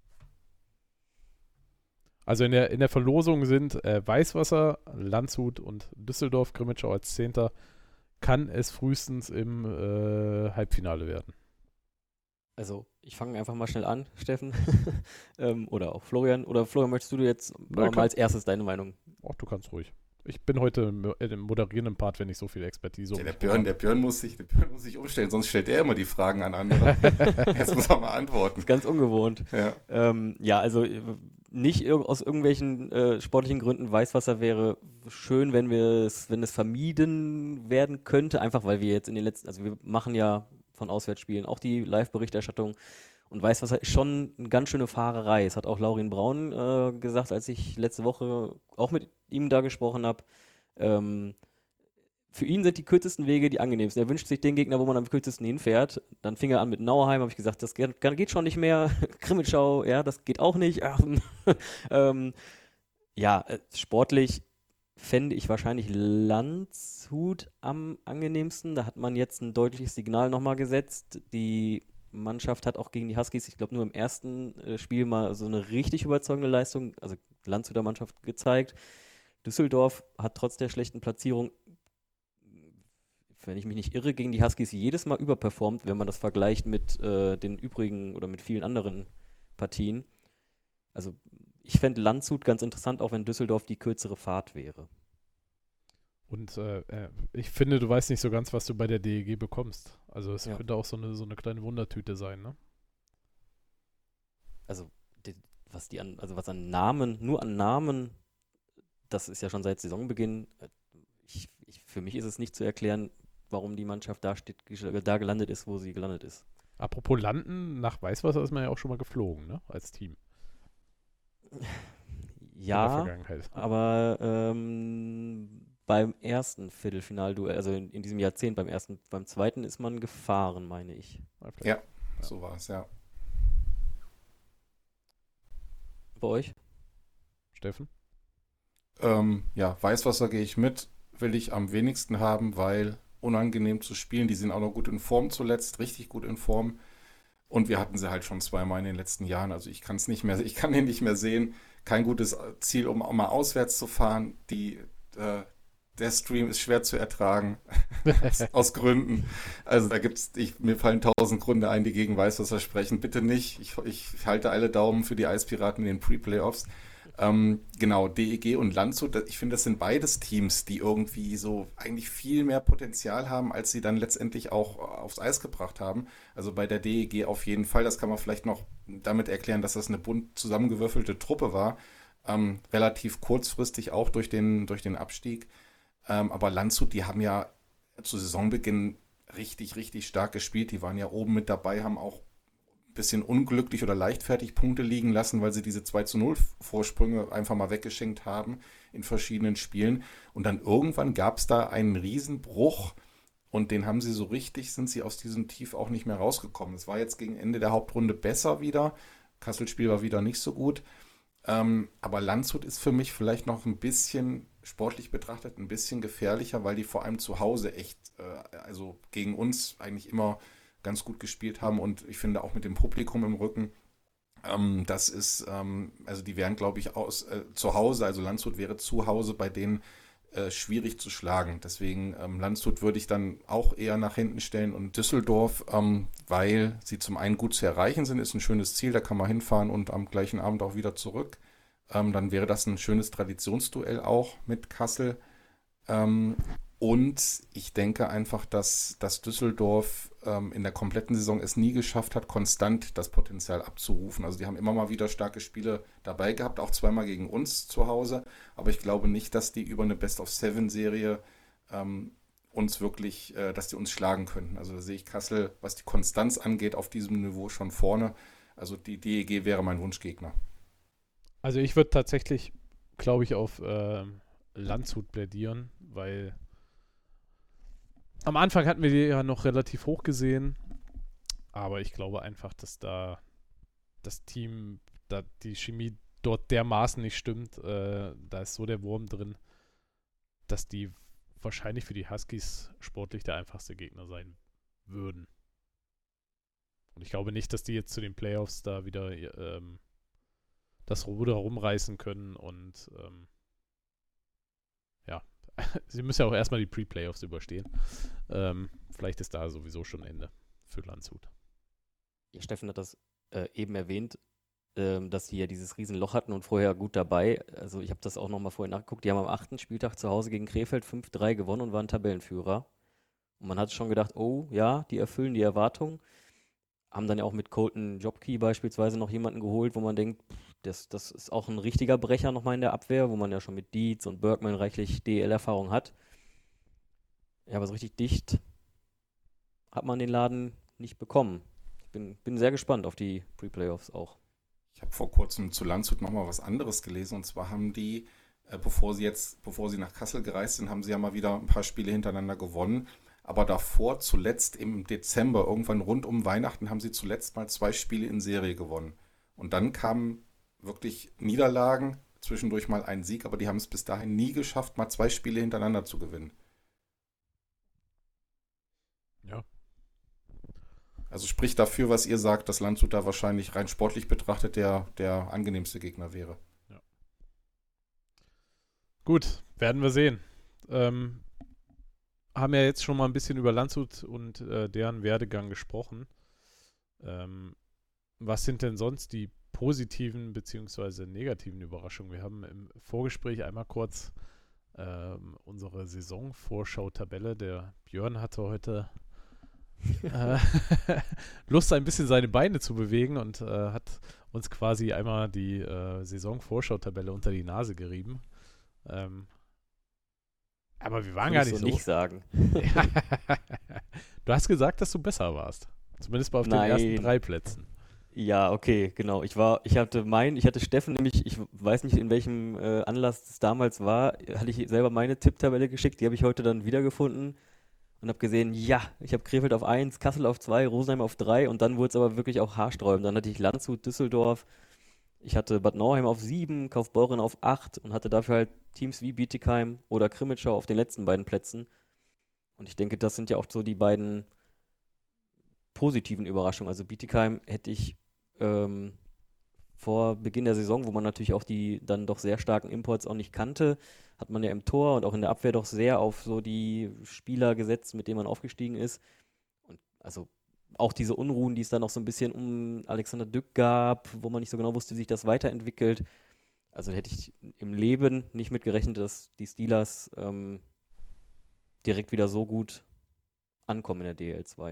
Also in der, in der Verlosung sind äh, Weißwasser, Landshut und Düsseldorf, Grimmitschau als Zehnter. Kann es frühestens im äh, Halbfinale werden? Also ich fange einfach mal schnell an, Steffen. ähm, oder auch Florian. Oder Florian, möchtest du jetzt mal als erstes deine Meinung? Ach, du kannst ruhig. Ich bin heute im, im moderierenden Part, wenn ich so viel Expertise ja, der, Björn, der, Björn muss sich, der Björn muss sich umstellen, sonst stellt er immer die Fragen an andere. Jetzt muss er mal antworten. Das ist ganz ungewohnt. Ja, ähm, ja also nicht ir- aus irgendwelchen äh, sportlichen Gründen. Weißwasser wäre schön, wenn wir es, wenn es vermieden werden könnte, einfach weil wir jetzt in den letzten, also wir machen ja von Auswärtsspielen auch die Live-Berichterstattung. Und Weißwasser ist schon eine ganz schöne Fahrerei. Das hat auch Laurin Braun äh, gesagt, als ich letzte Woche auch mit ihm da gesprochen habe. Ähm, für ihn sind die kürzesten Wege die angenehmsten. Er wünscht sich den Gegner, wo man am kürzesten hinfährt. Dann fing er an mit Nauheim, habe ich gesagt, das geht, geht schon nicht mehr. Grimmitschau, ja, das geht auch nicht. ähm, ja, äh, sportlich fände ich wahrscheinlich Landshut am angenehmsten. Da hat man jetzt ein deutliches Signal nochmal gesetzt. Die Mannschaft hat auch gegen die Huskies, ich glaube, nur im ersten äh, Spiel mal so eine richtig überzeugende Leistung, also Landshuter Mannschaft gezeigt. Düsseldorf hat trotz der schlechten Platzierung, wenn ich mich nicht irre, gegen die Huskies jedes Mal überperformt, wenn man das vergleicht mit äh, den übrigen oder mit vielen anderen Partien. Also ich fände Landshut ganz interessant, auch wenn Düsseldorf die kürzere Fahrt wäre. Und äh, ich finde, du weißt nicht so ganz, was du bei der D E G bekommst. Also es ja. könnte auch so eine, so eine kleine Wundertüte sein, ne? Also die, was die an, also was an Namen, nur an Namen, das ist ja schon seit Saisonbeginn. Ich, ich, für mich ist es nicht zu erklären, warum die Mannschaft da steht, da gelandet ist, wo sie gelandet ist. Apropos Landen, nach Weißwasser ist man ja auch schon mal geflogen, ne? Als Team. Ja, aber ähm, beim ersten Viertelfinalduell, also in, in diesem Jahrzehnt, beim ersten, beim zweiten ist man gefahren, meine ich. Ja, ja. So war es, ja. Bei euch? Steffen? Ähm, ja, Weißwasser gehe ich mit, will ich am wenigsten haben, weil unangenehm zu spielen. Die sind auch noch gut in Form zuletzt, richtig gut in Form. Und wir hatten sie halt schon zweimal in den letzten Jahren. Also ich kann es nicht mehr, ich kann den nicht mehr sehen. Kein gutes Ziel, um auch mal auswärts zu fahren. Die, äh, der Stream ist schwer zu ertragen. aus, aus Gründen. Also da gibt's, ich, mir fallen tausend Gründe ein, die gegen Weißwasser sprechen. Bitte nicht. Ich, ich halte alle Daumen für die Eispiraten in den Pre-Playoffs. Ähm, genau, D E G und Landshut, ich finde, das sind beides Teams, die irgendwie so eigentlich viel mehr Potenzial haben, als sie dann letztendlich auch aufs Eis gebracht haben. Also bei der D E G auf jeden Fall, das kann man vielleicht noch damit erklären, dass das eine bunt zusammengewürfelte Truppe war, ähm, relativ kurzfristig auch durch den, durch den Abstieg. Ähm, aber Landshut, die haben ja zu Saisonbeginn richtig, richtig stark gespielt, die waren ja oben mit dabei, haben auch bisschen unglücklich oder leichtfertig Punkte liegen lassen, weil sie diese zwei zu null Vorsprünge einfach mal weggeschenkt haben in verschiedenen Spielen. Und dann irgendwann gab es da einen Riesenbruch und den haben sie so richtig, sind sie aus diesem Tief auch nicht mehr rausgekommen. Es war jetzt gegen Ende der Hauptrunde besser wieder. Kassel-Spiel war wieder nicht so gut. Ähm, aber Landshut ist für mich vielleicht noch ein bisschen sportlich betrachtet ein bisschen gefährlicher, weil die vor allem zu Hause echt, äh, also gegen uns eigentlich immer ganz gut gespielt haben und ich finde auch mit dem Publikum im Rücken, ähm, das ist, ähm, also die wären, glaube ich, aus, äh, zu Hause, also Landshut wäre zu Hause bei denen äh, schwierig zu schlagen. Deswegen ähm, Landshut würde ich dann auch eher nach hinten stellen und Düsseldorf, ähm, weil sie zum einen gut zu erreichen sind, ist ein schönes Ziel, da kann man hinfahren und am gleichen Abend auch wieder zurück. Ähm, dann wäre das ein schönes Traditionsduell auch mit Kassel. Ähm, und ich denke einfach, dass, dass Düsseldorf ähm, in der kompletten Saison es nie geschafft hat, konstant das Potenzial abzurufen. Also die haben immer mal wieder starke Spiele dabei gehabt, auch zweimal gegen uns zu Hause. Aber ich glaube nicht, dass die über eine Best-of-Seven-Serie ähm, uns wirklich, äh, dass die uns schlagen könnten. Also da sehe ich Kassel, was die Konstanz angeht, auf diesem Niveau schon vorne. Also die D E G wäre mein Wunschgegner. Also ich würde tatsächlich, glaube ich, auf ähm, Landshut plädieren, weil am Anfang hatten wir die ja noch relativ hoch gesehen, aber ich glaube einfach, dass da das Team, da die Chemie dort dermaßen nicht stimmt, äh, da ist so der Wurm drin, dass die wahrscheinlich für die Huskies sportlich der einfachste Gegner sein würden. Und ich glaube nicht, dass die jetzt zu den Playoffs da wieder ähm, das Ruder rumreißen können und ähm, ja, sie müssen ja auch erstmal die Pre-Playoffs überstehen. Ähm, vielleicht ist da sowieso schon Ende für Landshut. Ja, Steffen hat das äh, eben erwähnt, ähm, dass sie ja dieses Riesenloch hatten und vorher gut dabei. Also ich habe das auch nochmal vorher nachgeguckt. Die haben am achten Spieltag zu Hause gegen Krefeld fünf drei gewonnen und waren Tabellenführer. Und man hat schon gedacht, oh ja, die erfüllen die Erwartungen. Haben dann ja auch mit Colton Jobkey beispielsweise noch jemanden geholt, wo man denkt, pff, das, das ist auch ein richtiger Brecher nochmal in der Abwehr, wo man ja schon mit Dietz und Bergman reichlich D E L-Erfahrung hat. Ja, aber so richtig dicht hat man den Laden nicht bekommen. Ich bin, bin sehr gespannt auf die Pre-Playoffs auch. Ich habe vor kurzem zu Landshut nochmal was anderes gelesen und zwar haben die, äh, bevor sie jetzt, bevor sie nach Kassel gereist sind, haben sie ja mal wieder ein paar Spiele hintereinander gewonnen. Aber davor, zuletzt im Dezember, irgendwann rund um Weihnachten, haben sie zuletzt mal zwei Spiele in Serie gewonnen. Und dann kamen wirklich Niederlagen, zwischendurch mal ein Sieg, aber die haben es bis dahin nie geschafft, mal zwei Spiele hintereinander zu gewinnen. Ja. Also spricht dafür, was ihr sagt, dass Landshut da wahrscheinlich rein sportlich betrachtet der, der angenehmste Gegner wäre. Ja. Gut, werden wir sehen. Ähm, haben ja jetzt schon mal ein bisschen über Landshut und äh, deren Werdegang gesprochen. Ähm, was sind denn sonst die positiven bzw. negativen Überraschungen? Wir haben im Vorgespräch einmal kurz ähm, unsere Saisonvorschau-Tabelle. Der Björn hatte heute äh, Lust, ein bisschen seine Beine zu bewegen und äh, hat uns quasi einmal die äh, Saisonvorschau-Tabelle unter die Nase gerieben. Ähm, aber wir waren gar nicht so. so. nicht sagen. Du hast gesagt, dass du besser warst. Zumindest mal auf Nein. den ersten drei Plätzen. Ja, okay, genau. Ich war, ich hatte mein, ich hatte Steffen nämlich, ich weiß nicht, in welchem äh, Anlass es damals war, hatte ich selber meine Tipptabelle geschickt, die habe ich heute dann wiedergefunden und habe gesehen, ja, ich habe Krefeld auf eins, Kassel auf zwei, Rosenheim auf drei und dann wurde es aber wirklich auch haarsträubend. Dann hatte ich Landshut, Düsseldorf, ich hatte Bad Nauheim auf sieben, Kaufbeuren auf acht und hatte dafür halt Teams wie Bietigheim oder Krimitschau auf den letzten beiden Plätzen. Und ich denke, das sind ja auch so die beiden positiven Überraschungen. Also Bietigheim hätte ich ähm, vor Beginn der Saison, wo man natürlich auch die dann doch sehr starken Imports auch nicht kannte, hat man ja im Tor und auch in der Abwehr doch sehr auf so die Spieler gesetzt, mit denen man aufgestiegen ist. Und also auch diese Unruhen, die es dann noch so ein bisschen um Alexander Dück gab, wo man nicht so genau wusste, wie sich das weiterentwickelt. Also hätte ich im Leben nicht mitgerechnet, dass die Steelers ähm, direkt wieder so gut ankommen in der D L zwei.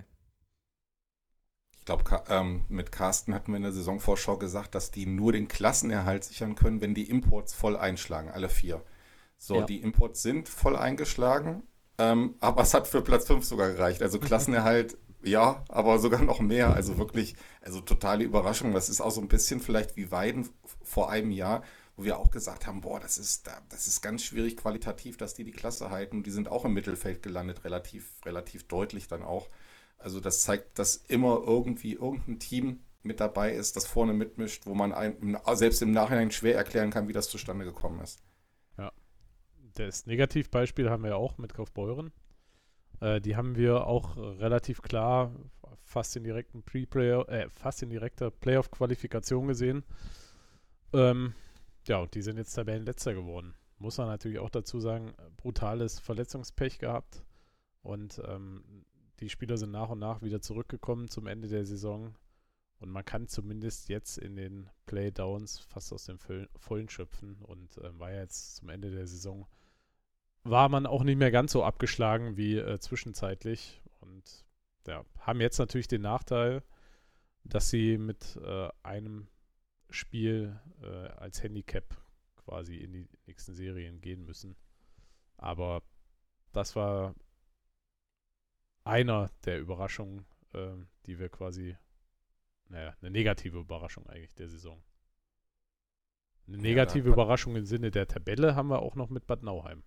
Ich glaube, ähm, mit Carsten hatten wir in der Saisonvorschau gesagt, dass die nur den Klassenerhalt sichern können, wenn die Imports voll einschlagen, alle vier. So, Ja. Die Imports sind voll eingeschlagen, ähm, aber es hat für Platz fünf sogar gereicht. Also Klassenerhalt, ja, aber sogar noch mehr. Also wirklich, also totale Überraschung. Das ist auch so ein bisschen vielleicht wie Weiden vor einem Jahr, wo wir auch gesagt haben, boah, das ist, das ist ganz schwierig qualitativ, dass die die Klasse halten. Die sind auch im Mittelfeld gelandet, relativ, relativ deutlich dann auch. Also das zeigt, dass immer irgendwie irgendein Team mit dabei ist, das vorne mitmischt, wo man ein, selbst im Nachhinein schwer erklären kann, wie das zustande gekommen ist. das Negativbeispiel haben wir ja auch mit Kaufbeuren. Äh, die haben wir auch relativ klar fast in direkten Pre-Play, äh, fast in direkter Playoff-Qualifikation gesehen. Ähm, ja, und die sind jetzt Tabellenletzter geworden. Muss man natürlich auch dazu sagen, brutales Verletzungspech gehabt. Und ähm, die Spieler sind nach und nach wieder zurückgekommen zum Ende der Saison. Und man kann zumindest jetzt in den Playdowns fast aus dem Vollen schöpfen. Und ähm, war ja jetzt zum Ende der Saison, war man auch nicht mehr ganz so abgeschlagen wie äh, zwischenzeitlich. Und ja, haben jetzt natürlich den Nachteil, dass sie mit äh, einem Spiel äh, als Handicap quasi in die nächsten Serien gehen müssen. Aber das war einer der Überraschungen, äh, die wir quasi, naja, eine negative Überraschung eigentlich der Saison. Eine negative ja, Überraschung im Sinne der Tabelle haben wir auch noch mit Bad Nauheim.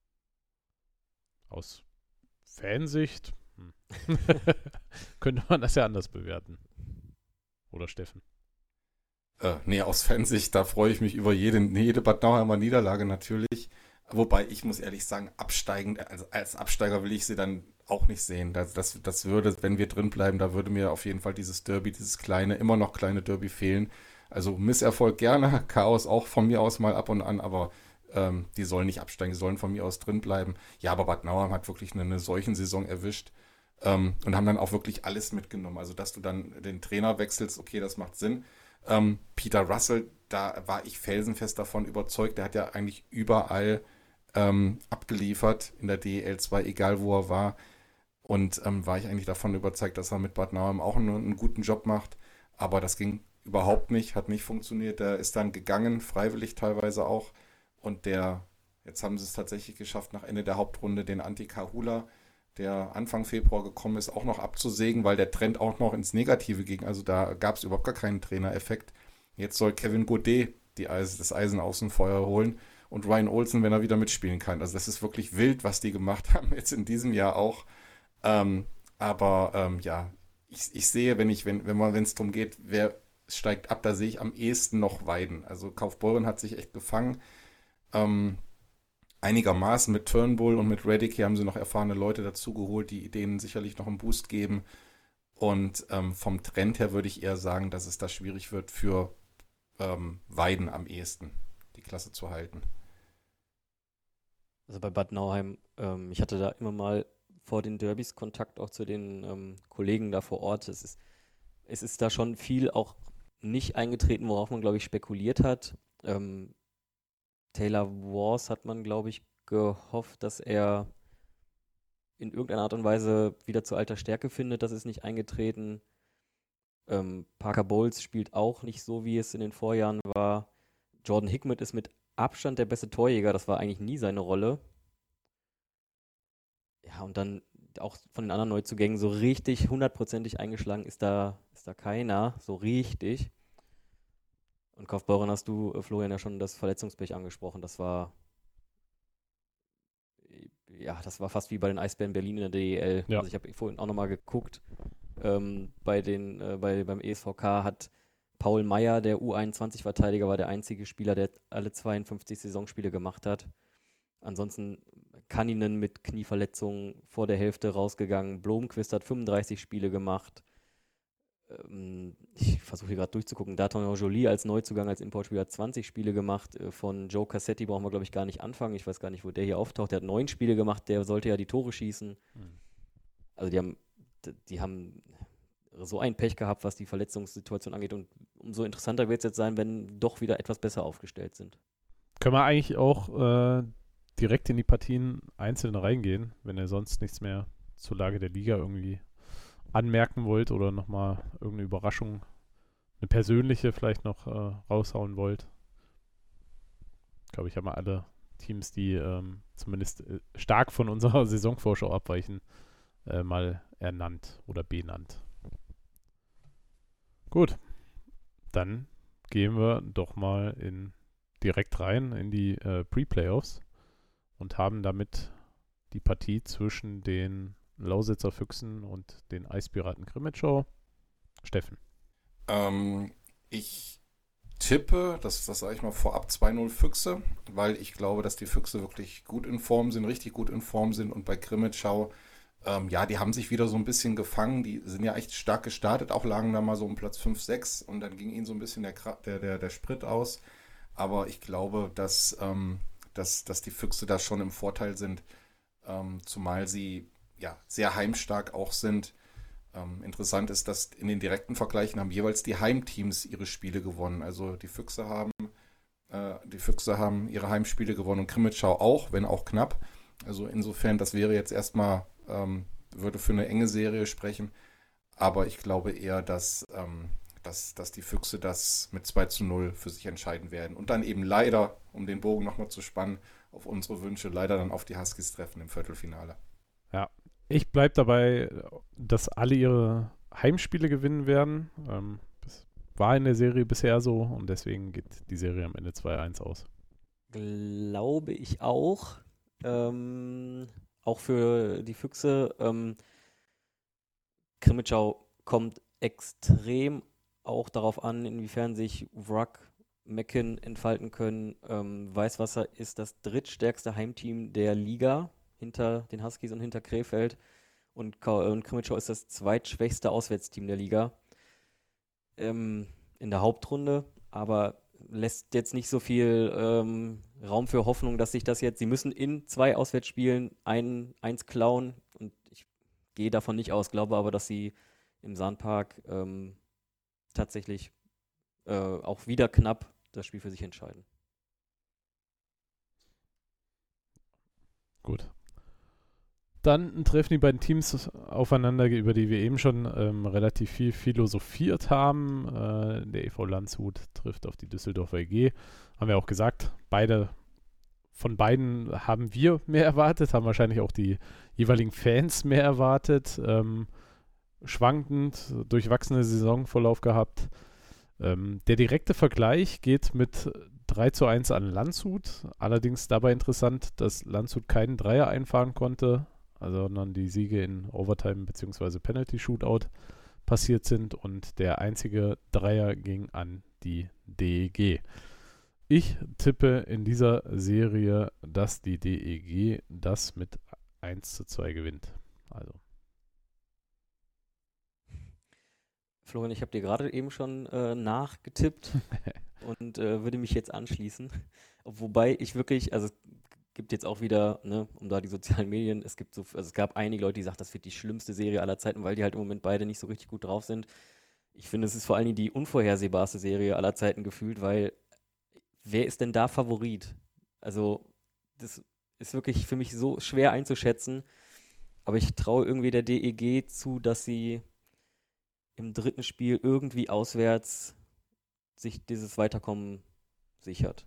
Aus Fansicht hm. könnte man das ja anders bewerten. Oder Steffen? Äh, nee, aus Fansicht, da freue ich mich über jede, jede Bad Nauheimer Niederlage natürlich. Wobei ich muss ehrlich sagen, absteigend, also als Absteiger will ich sie dann auch nicht sehen. Das, das, das würde, wenn wir drin bleiben, da würde mir auf jeden Fall dieses Derby, dieses kleine, immer noch kleine Derby fehlen. Also Misserfolg gerne, Chaos auch von mir aus mal ab und an, aber ähm, die sollen nicht absteigen, die sollen von mir aus drin bleiben. Ja, aber Bad Nauheim hat wirklich eine, eine solchen Saison erwischt ähm, und haben dann auch wirklich alles mitgenommen. Also dass du dann den Trainer wechselst, okay, das macht Sinn. Ähm, Peter Russell, da war ich felsenfest davon überzeugt, der hat ja eigentlich überall ähm, abgeliefert in der D E L zwei, egal wo er war. Und ähm, war ich eigentlich davon überzeugt, dass er mit Bad Nauheim auch einen, einen guten Job macht. Aber das ging überhaupt nicht, hat nicht funktioniert. Der ist dann gegangen, freiwillig teilweise auch. Und der, jetzt haben sie es tatsächlich geschafft, nach Ende der Hauptrunde den Antti Kahula, der Anfang Februar gekommen ist, auch noch abzusägen, weil der Trend auch noch ins Negative ging. Also da gab es überhaupt gar keinen Trainereffekt. Jetzt soll Kevin Godet die Eis, das Eisen aus dem Feuer holen und Ryan Olsen, wenn er wieder mitspielen kann. Also das ist wirklich wild, was die gemacht haben, jetzt in diesem Jahr auch. Ähm, aber ähm, ja, ich, ich sehe, wenn ich, wenn, wenn man, wenn es darum geht, wer steigt ab, da sehe ich am ehesten noch Weiden. Also Kaufbeuren hat sich echt gefangen. Ähm, einigermaßen mit Turnbull und mit Reddick, hier haben sie noch erfahrene Leute dazugeholt, die denen sicherlich noch einen Boost geben. Und ähm, vom Trend her würde ich eher sagen, dass es da schwierig wird für ähm, Weiden am ehesten, die Klasse zu halten. Also bei Bad Nauheim, ähm, ich hatte da immer mal vor den Derbys Kontakt auch zu den ähm, Kollegen da vor Ort. Es ist, es ist da schon viel auch nicht eingetreten, worauf man, glaube ich, spekuliert hat. Ähm, Taylor Wars hat man, glaube ich, gehofft, dass er in irgendeiner Art und Weise wieder zu alter Stärke findet. Das ist nicht eingetreten. Ähm, Parker Bowles spielt auch nicht so, wie es in den Vorjahren war. Jordan Hickmet ist mit Abstand der beste Torjäger. Das war eigentlich nie seine Rolle. Ja, und dann auch von den anderen Neuzugängen so richtig hundertprozentig eingeschlagen ist da, ist da keiner. So richtig. Und Kaufbeuren hast du, äh, Florian, ja schon das Verletzungspech angesprochen. Das war ja, das war fast wie bei den Eisbären Berlin in der D E L. Ja. Also ich habe vorhin auch nochmal geguckt. Ähm, bei den, äh, bei, beim E S V K hat Paul Meyer, der U einundzwanzig-Verteidiger, war der einzige Spieler, der alle zweiundfünfzig Saisonspiele gemacht hat. Ansonsten Kanninen mit Knieverletzungen vor der Hälfte rausgegangen. Blomqvist hat fünfunddreißig Spiele gemacht. Ähm, ich versuche hier gerade durchzugucken. D'Artagnan Joly als Neuzugang, als Importspieler hat zwanzig Spiele gemacht. Äh, von Joe Cassetti brauchen wir, glaube ich, gar nicht anfangen. Ich weiß gar nicht, wo der hier auftaucht. Der hat neun Spiele gemacht. Der sollte ja die Tore schießen. Hm. Also die haben, die haben so ein Pech gehabt, was die Verletzungssituation angeht. Und umso interessanter wird es jetzt sein, wenn doch wieder etwas besser aufgestellt sind. Können wir eigentlich auch äh, direkt in die Partien einzeln reingehen, wenn ihr sonst nichts mehr zur Lage der Liga irgendwie anmerken wollt oder nochmal irgendeine Überraschung, eine persönliche vielleicht noch äh, raushauen wollt. Ich glaube, ich habe mal alle Teams, die ähm, zumindest äh, stark von unserer Saisonvorschau abweichen, äh, mal ernannt oder benannt. Gut, dann gehen wir doch mal in, direkt rein in die äh, Pre-Playoffs und haben damit die Partie zwischen den Lausitzer Füchsen und den Eispiraten Krimitschau. Steffen. Ähm, ich tippe, das, das sage ich mal vorab, zwei null Füchse, weil ich glaube, dass die Füchse wirklich gut in Form sind, richtig gut in Form sind. Und bei Grimmitschau, ähm, ja, die haben sich wieder so ein bisschen gefangen. Die sind ja echt stark gestartet, auch lagen da mal so um Platz fünf, sechs und dann ging ihnen so ein bisschen der, Kra- der, der, der Sprit aus. Aber ich glaube, dass, ähm, dass, dass die Füchse da schon im Vorteil sind, ähm, zumal sie ja sehr heimstark auch sind. Ähm, interessant ist, dass in den direkten Vergleichen haben jeweils die Heimteams ihre Spiele gewonnen. Also die Füchse haben, äh, die Füchse haben ihre Heimspiele gewonnen und Grimmitschau auch, wenn auch knapp. Also insofern, das wäre jetzt erstmal, ähm, würde für eine enge Serie sprechen. Aber ich glaube eher, dass, ähm, dass, dass die Füchse das mit zwei zu null für sich entscheiden werden. Und dann eben leider, um den Bogen nochmal zu spannen, auf unsere Wünsche, leider dann auf die Huskies treffen im Viertelfinale. Ja, ich bleibe dabei, dass alle ihre Heimspiele gewinnen werden. Ähm, das war in der Serie bisher so und deswegen geht die Serie am Ende zwei eins aus. Glaube ich auch. Ähm, auch für die Füchse. Ähm, Grimmitschau kommt extrem auch darauf an, inwiefern sich Wrack, Mecken entfalten können. Ähm, Weißwasser ist das drittstärkste Heimteam der Liga hinter den Huskies und hinter Krefeld. Und, Ka- und Grimmitschau ist das zweitschwächste Auswärtsteam der Liga ähm, in der Hauptrunde, aber lässt jetzt nicht so viel ähm, Raum für Hoffnung, dass sich das jetzt, sie müssen in zwei Auswärtsspielen ein, eins klauen und ich gehe davon nicht aus, glaube aber, dass sie im Sahnpark ähm, tatsächlich äh, auch wieder knapp das Spiel für sich entscheiden. Gut. Dann treffen die beiden Teams aufeinander, über die wir eben schon ähm, relativ viel philosophiert haben. Äh, der E V Landshut trifft auf die Düsseldorfer E G. Haben wir auch gesagt, beide, von beiden haben wir mehr erwartet, haben wahrscheinlich auch die jeweiligen Fans mehr erwartet. Ähm, schwankend, durchwachsene Saisonverlauf gehabt. Ähm, der direkte Vergleich geht mit drei zu eins an Landshut. Allerdings dabei interessant, dass Landshut keinen Dreier einfahren konnte, sondern die Siege in Overtime bzw. Penalty Shootout passiert sind und der einzige Dreier ging an die D E G. Ich tippe in dieser Serie, dass die D E G das mit eins zu zwei gewinnt. Also. Florian, ich habe dir gerade eben schon äh, nachgetippt und äh, würde mich jetzt anschließen. Wobei ich wirklich, also es gibt jetzt auch wieder, ne, um da die sozialen Medien, es gibt so, also es gab einige Leute, die sagen, das wird die schlimmste Serie aller Zeiten, weil die halt im Moment beide nicht so richtig gut drauf sind. Ich finde, es ist vor allen Dingen die unvorhersehbarste Serie aller Zeiten gefühlt, weil wer ist denn da Favorit? Also das ist wirklich für mich so schwer einzuschätzen, aber ich traue irgendwie der D E G zu, dass sie im dritten Spiel irgendwie auswärts sich dieses Weiterkommen sichert.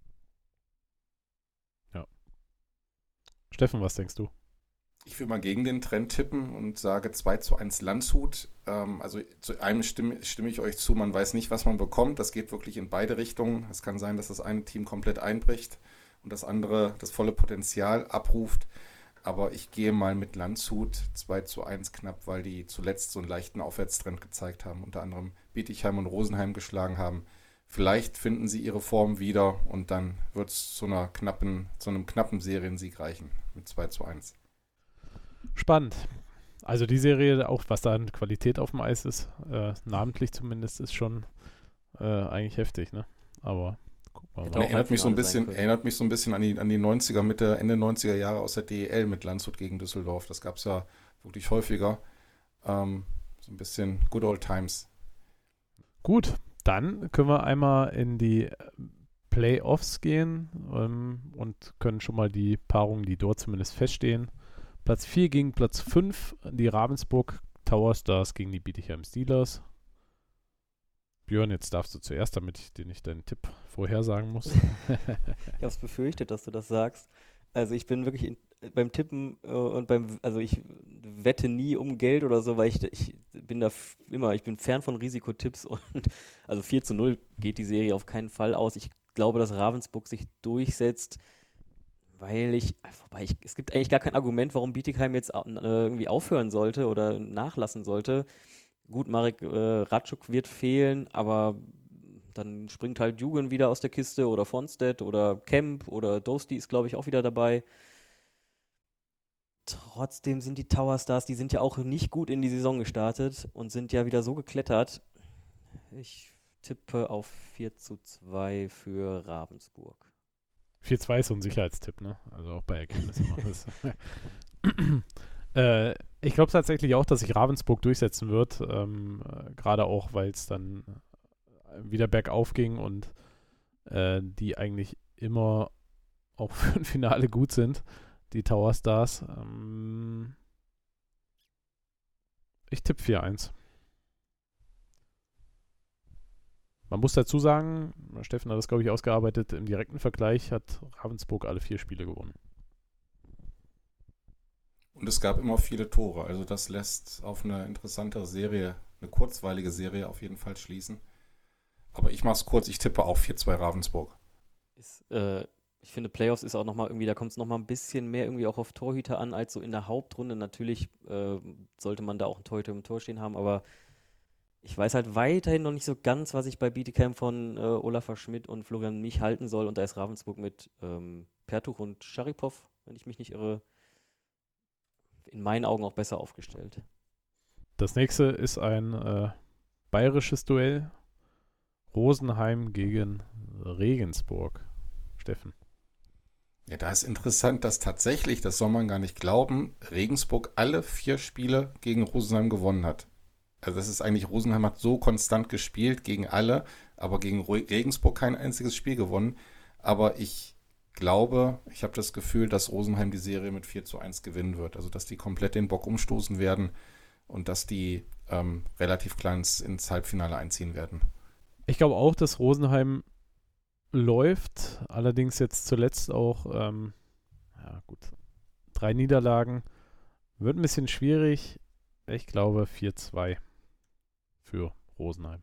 Ja. Steffen, was denkst du? Ich will mal gegen den Trend tippen und sage zwei zu eins Landshut. Ähm, also zu einem stimme, stimme ich euch zu, man weiß nicht, was man bekommt. Das geht wirklich in beide Richtungen. Es kann sein, dass das eine Team komplett einbricht und das andere das volle Potenzial abruft. Aber ich gehe mal mit Landshut zwei zu eins knapp, weil die zuletzt so einen leichten Aufwärtstrend gezeigt haben. Unter anderem Bietigheim und Rosenheim geschlagen haben. Vielleicht finden sie ihre Form wieder und dann wird es zu einer knappen, zu einem knappen Seriensieg reichen mit zwei zu eins. Spannend. Also die Serie, auch was da an Qualität auf dem Eis ist, äh, namentlich zumindest, ist schon äh, eigentlich heftig, ne? Aber guck mal. Hätte auch Erinnert mich so ein Halbfinale sein bisschen, können. erinnert mich so ein bisschen an die, an die neunziger, Mitte, Ende neunziger Jahre aus der D E L mit Landshut gegen Düsseldorf. Das gab es ja wirklich häufiger. Ähm, so ein bisschen Good Old Times. Gut, dann können wir einmal in die Playoffs gehen ähm, und können schon mal die Paarungen, die dort zumindest feststehen. Platz vier gegen Platz fünf, die Ravensburg Tower Stars gegen die Bietigheim Steelers. Björn, jetzt darfst du zuerst, damit ich dir nicht deinen Tipp vorhersagen muss. Ich habe es befürchtet, dass du das sagst. Also ich bin wirklich in, beim Tippen äh, und beim, also ich wette nie um Geld oder so, weil ich, ich bin da f- immer, ich bin fern von Risikotipps und also vier zu null geht die Serie auf keinen Fall aus. Ich glaube, dass Ravensburg sich durchsetzt, weil ich, wobei ich, es gibt eigentlich gar kein Argument, warum Bietigheim jetzt au- äh, irgendwie aufhören sollte oder nachlassen sollte. Gut, Marek äh, Ratschuk wird fehlen, aber dann springt halt Jugen wieder aus der Kiste oder Fonstedt oder Kemp oder Dosti ist, glaube ich, auch wieder dabei. Trotzdem sind die Tower Stars, die sind ja auch nicht gut in die Saison gestartet und sind ja wieder so geklettert. Ich tippe auf vier zu zwei für Ravensburg. vier zwei ist so ein Sicherheitstipp, ne? Also auch bei Ergebnissen macht das. äh, ich glaube tatsächlich auch, dass sich Ravensburg durchsetzen wird. Ähm, äh, Gerade auch, weil es dann wieder bergauf ging und äh, die eigentlich immer auch für ein Finale gut sind, die Tower Stars. Ähm, ich tippe vier eins. Man muss dazu sagen, Steffen hat das, glaube ich, ausgearbeitet, im direkten Vergleich hat Ravensburg alle vier Spiele gewonnen. Und es gab immer viele Tore, also das lässt auf eine interessante Serie, eine kurzweilige Serie auf jeden Fall schließen. Aber ich mache es kurz, ich tippe auch vier zwei Ravensburg. Ist, äh, ich finde, Playoffs ist auch nochmal irgendwie, da kommt es nochmal ein bisschen mehr irgendwie auch auf Torhüter an, als so in der Hauptrunde. Natürlich äh, sollte man da auch einen Torhüter im Tor stehen haben, aber ich weiß halt weiterhin noch nicht so ganz, was ich bei Bietigheim von äh, Olafur Schmidt und Florian Mich halten soll. Und da ist Ravensburg mit ähm, Pertuch und Scharipov, wenn ich mich nicht irre, in meinen Augen auch besser aufgestellt. Das nächste ist ein äh, bayerisches Duell. Rosenheim gegen Regensburg. Steffen. Ja, da ist interessant, dass tatsächlich, das soll man gar nicht glauben, Regensburg alle vier Spiele gegen Rosenheim gewonnen hat. Also das ist eigentlich, Rosenheim hat so konstant gespielt gegen alle, aber gegen Regensburg kein einziges Spiel gewonnen. Aber ich glaube, ich habe das Gefühl, dass Rosenheim die Serie mit vier zu eins gewinnen wird. Also dass die komplett den Bock umstoßen werden und dass die ähm, relativ klein ins Halbfinale einziehen werden. Ich glaube auch, dass Rosenheim läuft, allerdings jetzt zuletzt auch, ähm, ja gut, drei Niederlagen. Wird ein bisschen schwierig. Ich glaube vier zwei für Rosenheim.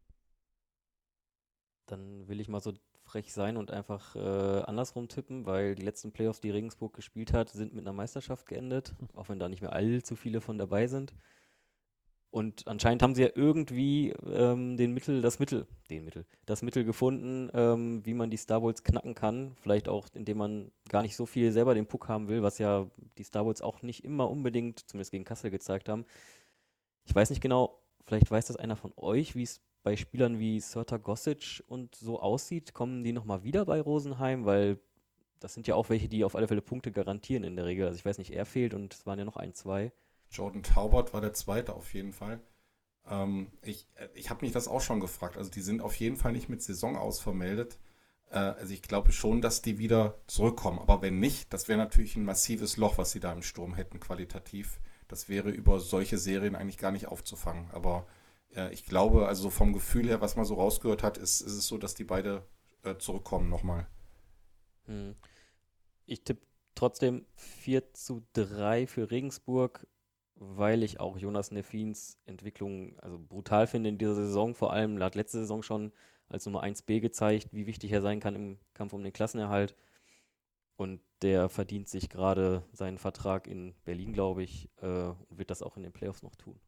Dann will ich mal so frech sein und einfach äh, andersrum tippen, weil die letzten Playoffs, die Regensburg gespielt hat, sind mit einer Meisterschaft geendet, auch wenn da nicht mehr allzu viele von dabei sind. Und anscheinend haben sie ja irgendwie ähm, den Mittel, das Mittel, den Mittel, das Mittel gefunden, ähm, wie man die Star Wars knacken kann. Vielleicht auch, indem man gar nicht so viel selber den Puck haben will, was ja die Star Wars auch nicht immer unbedingt, zumindest gegen Kassel, gezeigt haben. Ich weiß nicht genau, vielleicht weiß das einer von euch, wie es bei Spielern wie Sirta Gossic und so aussieht. Kommen die nochmal wieder bei Rosenheim? Weil das sind ja auch welche, die auf alle Fälle Punkte garantieren in der Regel. Also ich weiß nicht, er fehlt und es waren ja noch ein, zwei. Jordan Taubert war der Zweite auf jeden Fall. Ähm, ich ich habe mich das auch schon gefragt. Also die sind auf jeden Fall nicht mit Saison aus vermeldet. Äh, also ich glaube schon, dass die wieder zurückkommen. Aber wenn nicht, das wäre natürlich ein massives Loch, was sie da im Sturm hätten, qualitativ. Das wäre über solche Serien eigentlich gar nicht aufzufangen. Aber äh, ich glaube, also so vom Gefühl her, was man so rausgehört hat, ist, ist es so, dass die beide äh, zurückkommen nochmal. Hm. Ich tippe trotzdem vier zu drei für Regensburg, weil ich auch Jonas Neffins Entwicklung also brutal finde in dieser Saison. Vor allem, er hat letzte Saison schon als Nummer eins B gezeigt, wie wichtig er sein kann im Kampf um den Klassenerhalt. Und der verdient sich gerade seinen Vertrag in Berlin, glaube ich, äh, und wird das auch in den Playoffs noch tun.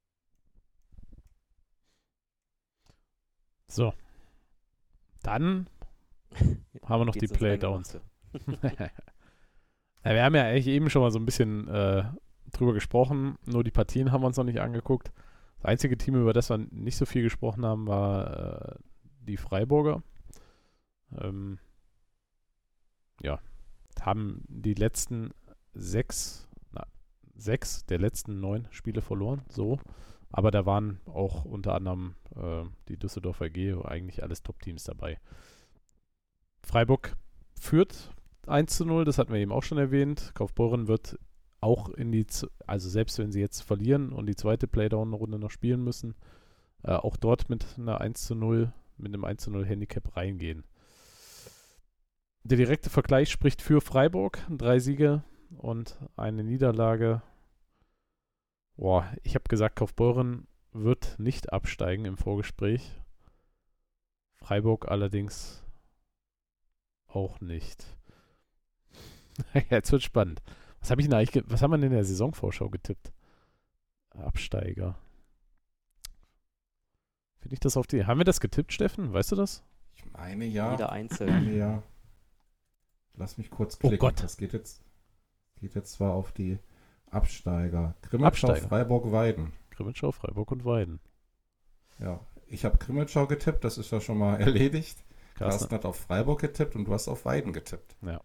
So. Dann haben wir noch die Geht's ins Playdowns. Eingemachte. Ja, wir haben ja eigentlich eben schon mal so ein bisschen äh, drüber gesprochen, nur die Partien haben wir uns noch nicht angeguckt. Das einzige Team, über das wir nicht so viel gesprochen haben, war äh, die Freiburger. Ähm, ja, haben die letzten sechs, na, sechs der letzten neun Spiele verloren, so. Aber da waren auch unter anderem äh, die Düsseldorfer G, eigentlich alles Top-Teams dabei. Freiburg führt eins zu null, das hatten wir eben auch schon erwähnt. Kaufbeuren wird auch in die, Z- also selbst wenn sie jetzt verlieren und die zweite Playdown-Runde noch spielen müssen, äh, auch dort mit einer eins zu null, mit einem eins zu null Handicap reingehen. Der direkte Vergleich spricht für Freiburg, drei Siege und eine Niederlage. Boah, ich habe gesagt, Kaufbeuren wird nicht absteigen im Vorgespräch. Freiburg allerdings auch nicht. Jetzt wird spannend. Was habe ich denn eigentlich, ge- was haben wir denn in der Saisonvorschau getippt? Absteiger. Finde ich das auf die. Haben wir das getippt, Steffen? Weißt du das? Ich meine ja. Jeder einzeln. Ich meine ja. Lass mich kurz Oh klicken. Gott. Das geht jetzt, geht jetzt zwar auf die Absteiger. Grimmitschau, Absteiger. Freiburg, Weiden. Grimmitschau, Freiburg und Weiden. Ja, ich habe Grimmitschau getippt, das ist ja schon mal erledigt. Carsten. Carsten hat auf Freiburg getippt und du hast auf Weiden getippt. Ja.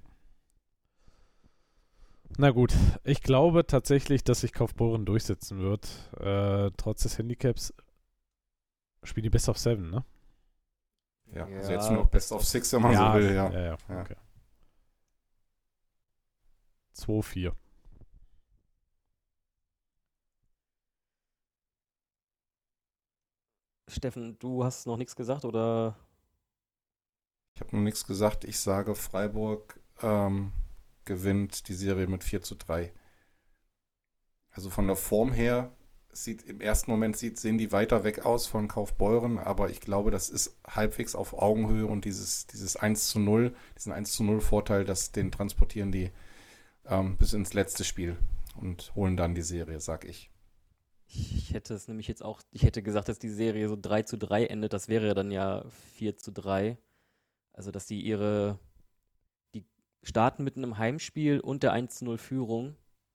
Na gut, ich glaube tatsächlich, dass sich Kaufbeuren durchsetzen wird. Äh, trotz des Handicaps spielen die Best of Seven, ne? Ja, Ja, also jetzt nur noch Best of Six, wenn man ja, so will, ja. Ja, ja, Ja. okay. zwei vier. Steffen, du hast noch nichts gesagt oder? Ich habe noch nichts gesagt. Ich sage, Freiburg ähm, gewinnt die Serie mit vier zu drei. Also von der Form her sieht im ersten Moment sieht, sehen die weiter weg aus von Kaufbeuren, aber ich glaube, das ist halbwegs auf Augenhöhe und dieses, dieses eins zu null, diesen eins zu null Vorteil, das, den transportieren die ähm, bis ins letzte Spiel und holen dann die Serie, sag ich. Ich hätte es nämlich jetzt auch, ich hätte gesagt, dass die Serie so drei zu drei endet, das wäre dann ja vier zu drei. Also, dass die ihre, die starten mit einem Heimspiel und der eins zu null Führung.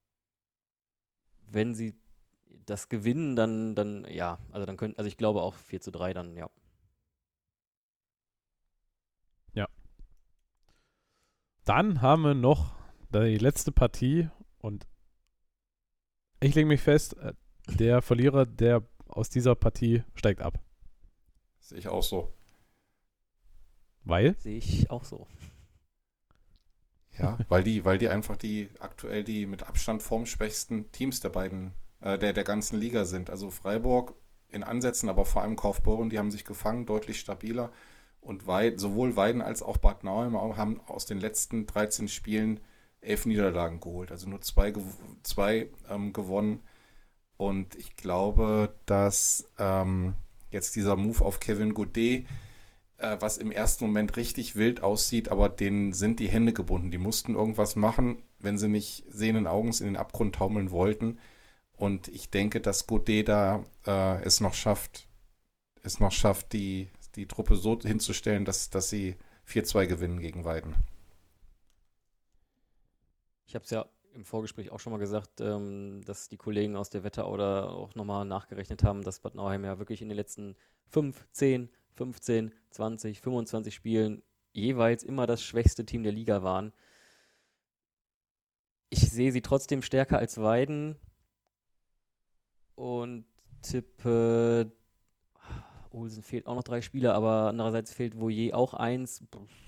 Wenn sie das gewinnen, dann, dann, ja, also dann können, also ich glaube auch vier zu drei dann, ja. Ja. Dann haben wir noch die letzte Partie und ich lege mich fest, äh, der Verlierer, der aus dieser Partie steigt ab. Sehe ich auch so. Weil? Sehe ich auch so. Ja, weil die, weil die einfach die aktuell die mit Abstand formschwächsten Teams der beiden, äh, der, der ganzen Liga sind. Also Freiburg in Ansätzen, aber vor allem Kaufbeuren, die haben sich gefangen, deutlich stabiler. Und Weid, sowohl Weiden als auch Bad Nauheim haben aus den letzten dreizehn Spielen elf Niederlagen geholt. Also nur zwei, gew- zwei ähm, gewonnen. Und ich glaube, dass ähm, jetzt dieser Move auf Kevin Godet, äh, was im ersten Moment richtig wild aussieht, aber denen sind die Hände gebunden. Die mussten irgendwas machen, wenn sie nicht sehenden Augens in den Abgrund taumeln wollten. Und ich denke, dass Godet da äh, es noch schafft, es noch schafft, die, die Truppe so hinzustellen, dass, dass sie vier zwei gewinnen gegen Weiden. Ich habe es ja im Vorgespräch auch schon mal gesagt, ähm, dass die Kollegen aus der Wetterau da auch nochmal nachgerechnet haben, dass Bad Nauheim ja wirklich in den letzten fünf, zehn, fünfzehn, zwanzig, fünfundzwanzig Spielen jeweils immer das schwächste Team der Liga waren. Ich sehe sie trotzdem stärker als Weiden und tippe, Olsen fehlt auch noch drei Spieler, aber andererseits fehlt Voyer auch eins.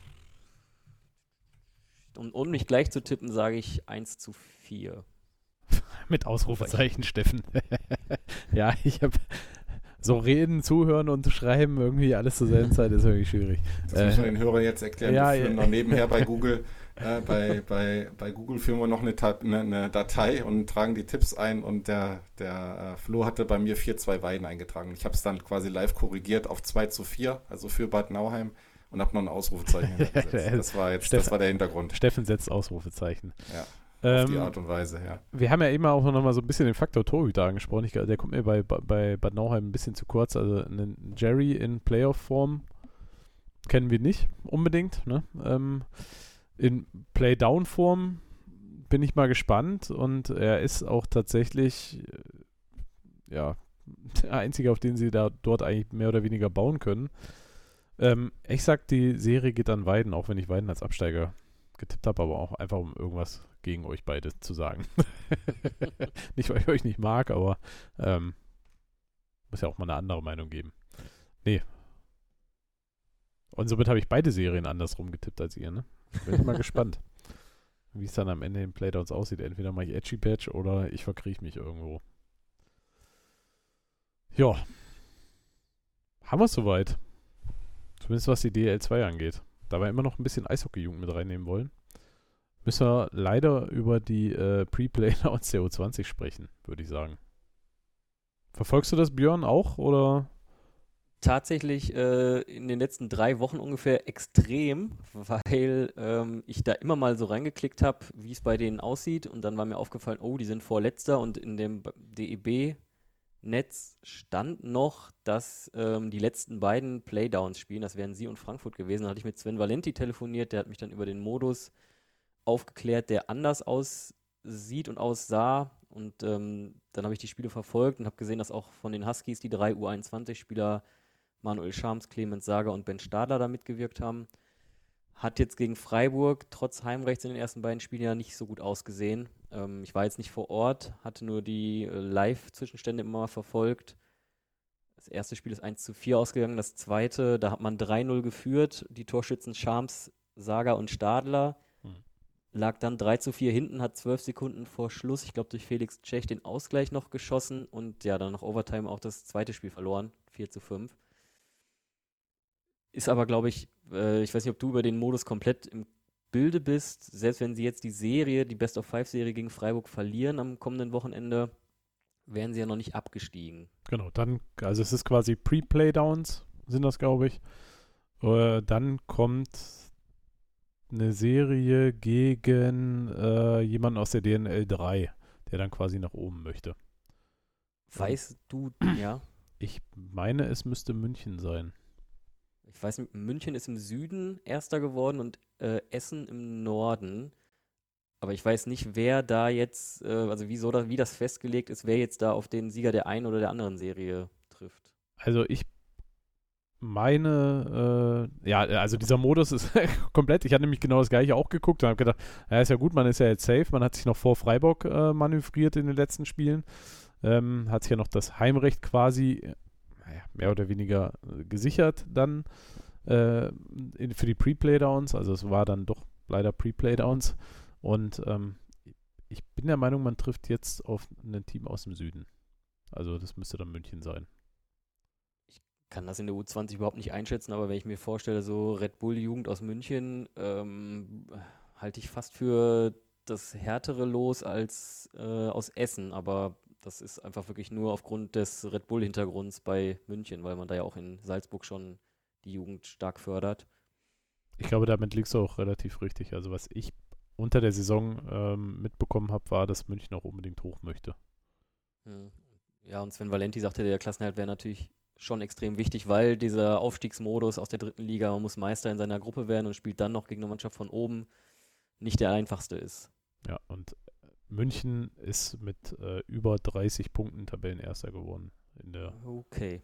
Um, um nicht gleich zu tippen, sage ich eins zu vier. Mit Ausrufezeichen, Steffen. Ja, ich habe so reden, zuhören und schreiben irgendwie alles zur selben Zeit ist irgendwie schwierig. Das müssen wir den Hörern jetzt erklären. ja, wir führen ja. noch nebenher bei Google, äh, bei, bei, bei Google führen wir noch eine, Ta- eine, eine Datei und tragen die Tipps ein und der, der äh, Flo hatte bei mir vier zwei Weiden eingetragen. Ich habe es dann quasi live korrigiert auf zwei zu vier, also für Bad Nauheim und habe noch ein Ausrufezeichen gesetzt. Das war jetzt, Steffen, das war der Hintergrund. Steffen setzt Ausrufezeichen. Ja. Ähm, Auf die Art und Weise, ja. Wir haben ja eben auch noch mal so ein bisschen den Faktor Torhüter angesprochen. Ich, der kommt mir bei, bei Bad Nauheim ein bisschen zu kurz. Also einen Jerry in Playoff-Form kennen wir nicht unbedingt. Ne? Ähm, in Play-Down-Form bin ich mal gespannt und er ist auch tatsächlich äh, ja, der Einzige, auf den sie da dort eigentlich mehr oder weniger bauen können. Ähm, ich sag, die Serie geht an Weiden, auch wenn ich Weiden als Absteiger getippt habe, aber auch einfach um irgendwas gegen euch beide zu sagen. Nicht, weil ich euch nicht mag, aber ähm, muss ja auch mal eine andere Meinung geben. Nee. Und somit habe ich beide Serien andersrum getippt als ihr, ne? Bin ich mal gespannt, wie es dann am Ende in Playdowns aussieht. Entweder mache ich Edgy Patch oder ich verkriech mich irgendwo. Ja. Haben wir es soweit. Zumindest was die D L zwei angeht. Da wir immer noch ein bisschen Eishockey-Jugend mit reinnehmen wollen, müssen wir leider über die äh, Pre-Play-Downs der U zwanzig sprechen, würde ich sagen. Verfolgst du das, Björn, auch, oder? Tatsächlich äh, in den letzten drei Wochen ungefähr extrem, weil ähm, ich da immer mal so reingeklickt habe, wie es bei denen aussieht und dann war mir aufgefallen, oh, die sind vorletzter und in dem D E B Netz stand noch, dass ähm, die letzten beiden Playdowns spielen, das wären sie und Frankfurt gewesen. Da hatte ich mit Sven Valenti telefoniert, der hat mich dann über den Modus aufgeklärt, der anders aussieht und aussah. Und ähm, dann habe ich die Spiele verfolgt und habe gesehen, dass auch von den Huskies die drei U einundzwanzig-Spieler Manuel Schams, Clemens Sager und Ben Stadler da mitgewirkt haben. Hat jetzt gegen Freiburg trotz Heimrechts in den ersten beiden Spielen ja nicht so gut ausgesehen. Ähm, ich war jetzt nicht vor Ort, hatte nur die äh, Live-Zwischenstände immer mal verfolgt. Das erste Spiel ist eins zu vier ausgegangen, das zweite, da hat man drei null geführt. Die Torschützen Schams, Sager und Stadler. Hm. Lag dann drei zu vier hinten, hat zwölf Sekunden vor Schluss, ich glaube durch Felix Tschech, den Ausgleich noch geschossen und ja, dann nach Overtime auch das zweite Spiel verloren, vier zu fünf. Ist aber, glaube ich, äh, ich weiß nicht, ob du über den Modus komplett im Bilde bist. Selbst wenn sie jetzt die Serie, die Best-of-Five-Serie gegen Freiburg verlieren am kommenden Wochenende, wären sie ja noch nicht abgestiegen. Genau, dann, also es ist quasi Pre-Playdowns, sind das, glaube ich. Äh, dann kommt eine Serie gegen äh, jemanden aus der D N L drei, der dann quasi nach oben möchte. Weißt du, ja? Ich meine, es müsste München sein. Ich weiß nicht, München ist im Süden Erster geworden und äh, Essen im Norden. Aber ich weiß nicht, wer da jetzt, äh, also wieso da, wie das festgelegt ist, wer jetzt da auf den Sieger der einen oder der anderen Serie trifft. Also ich meine, äh, ja, also dieser Modus ist komplett, ich hatte nämlich genau das gleiche auch geguckt und habe gedacht, ja, ist ja gut, man ist ja jetzt safe, man hat sich noch vor Freiburg äh, manövriert in den letzten Spielen, ähm, hat sich ja noch das Heimrecht quasi, naja, mehr oder weniger äh, gesichert dann äh, in, für die Pre-Playdowns, also es war dann doch leider Pre-Playdowns und ähm, ich bin der Meinung, man trifft jetzt auf ein Team aus dem Süden, also das müsste dann München sein. Kann das in der U zwanzig überhaupt nicht einschätzen, aber wenn ich mir vorstelle, so Red Bull Jugend aus München, ähm, halte ich fast für das härtere Los als äh, aus Essen, aber das ist einfach wirklich nur aufgrund des Red Bull Hintergrunds bei München, weil man da ja auch in Salzburg schon die Jugend stark fördert. Ich glaube, damit liegst du auch relativ richtig. Also was ich unter der Saison ähm, mitbekommen habe, war, dass München auch unbedingt hoch möchte. Hm. Ja, und Sven Valenti sagte, der Klassenerhalt wäre natürlich schon extrem wichtig, weil dieser Aufstiegsmodus aus der dritten Liga, man muss Meister in seiner Gruppe werden und spielt dann noch gegen eine Mannschaft von oben, nicht der einfachste ist. Ja, und München ist mit äh, über dreißig Punkten Tabellenerster geworden in der, Okay.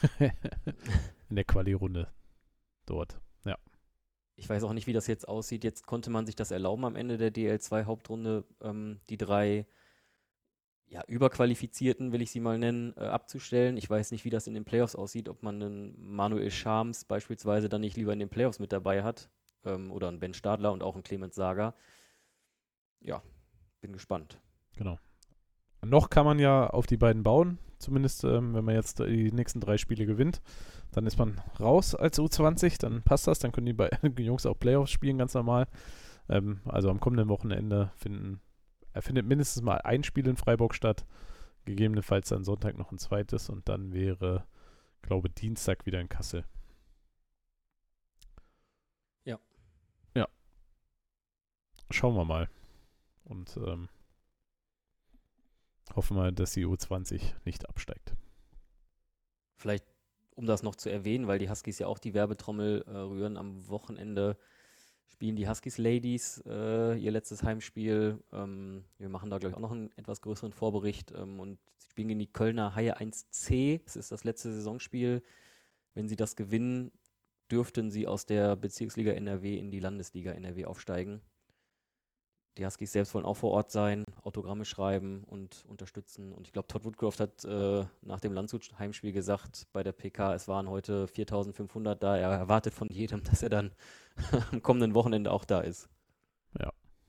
in der Quali-Runde dort. Ja. Ich weiß auch nicht, wie das jetzt aussieht. Jetzt konnte man sich das erlauben, am Ende der D L zwei Hauptrunde ähm, die drei ja, Überqualifizierten, will ich sie mal nennen, äh, abzustellen. Ich weiß nicht, wie das in den Playoffs aussieht, ob man einen Manuel Schams beispielsweise dann nicht lieber in den Playoffs mit dabei hat ähm, oder einen Ben Stadler und auch einen Clemens Sager. Ja, bin gespannt. Genau. Noch kann man ja auf die beiden bauen, zumindest ähm, wenn man jetzt die nächsten drei Spiele gewinnt. Dann ist man raus als U zwanzig, dann passt das, dann können die beiden Jungs auch Playoffs spielen, ganz normal. Ähm, also am kommenden Wochenende finden Er findet mindestens mal ein Spiel in Freiburg statt, gegebenenfalls dann Sonntag noch ein zweites und dann wäre, glaube ich, Dienstag wieder in Kassel. Ja. Ja. Schauen wir mal. Und ähm, hoffen wir, dass die U zwanzig nicht absteigt. Vielleicht, um das noch zu erwähnen, weil die Huskies ja auch die Werbetrommel äh, rühren, am Wochenende spielen die Huskies Ladies äh, ihr letztes Heimspiel. Ähm, wir machen da, glaube ich, auch noch einen etwas größeren Vorbericht. Ähm, und sie spielen gegen die Kölner Haie eins C. Das ist das letzte Saisonspiel. Wenn sie das gewinnen, dürften sie aus der Bezirksliga N R W in die Landesliga N R W aufsteigen. Die Huskies selbst wollen auch vor Ort sein, Autogramme schreiben und unterstützen. Und ich glaube, Todd Woodcroft hat äh, nach dem Landshut-Heimspiel gesagt bei der P K, es waren heute viertausendfünfhundert da. Er erwartet von jedem, dass er dann am kommenden Wochenende auch da ist. Ja.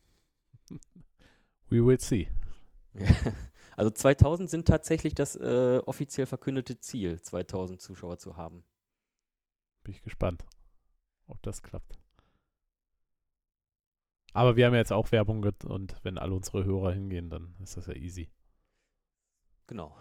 We will see. Also zweitausend sind tatsächlich das äh, offiziell verkündete Ziel, zweitausend Zuschauer zu haben. Bin ich gespannt, ob das klappt. Aber wir haben ja jetzt auch Werbung get- und wenn alle unsere Hörer hingehen, dann ist das ja easy. Genau.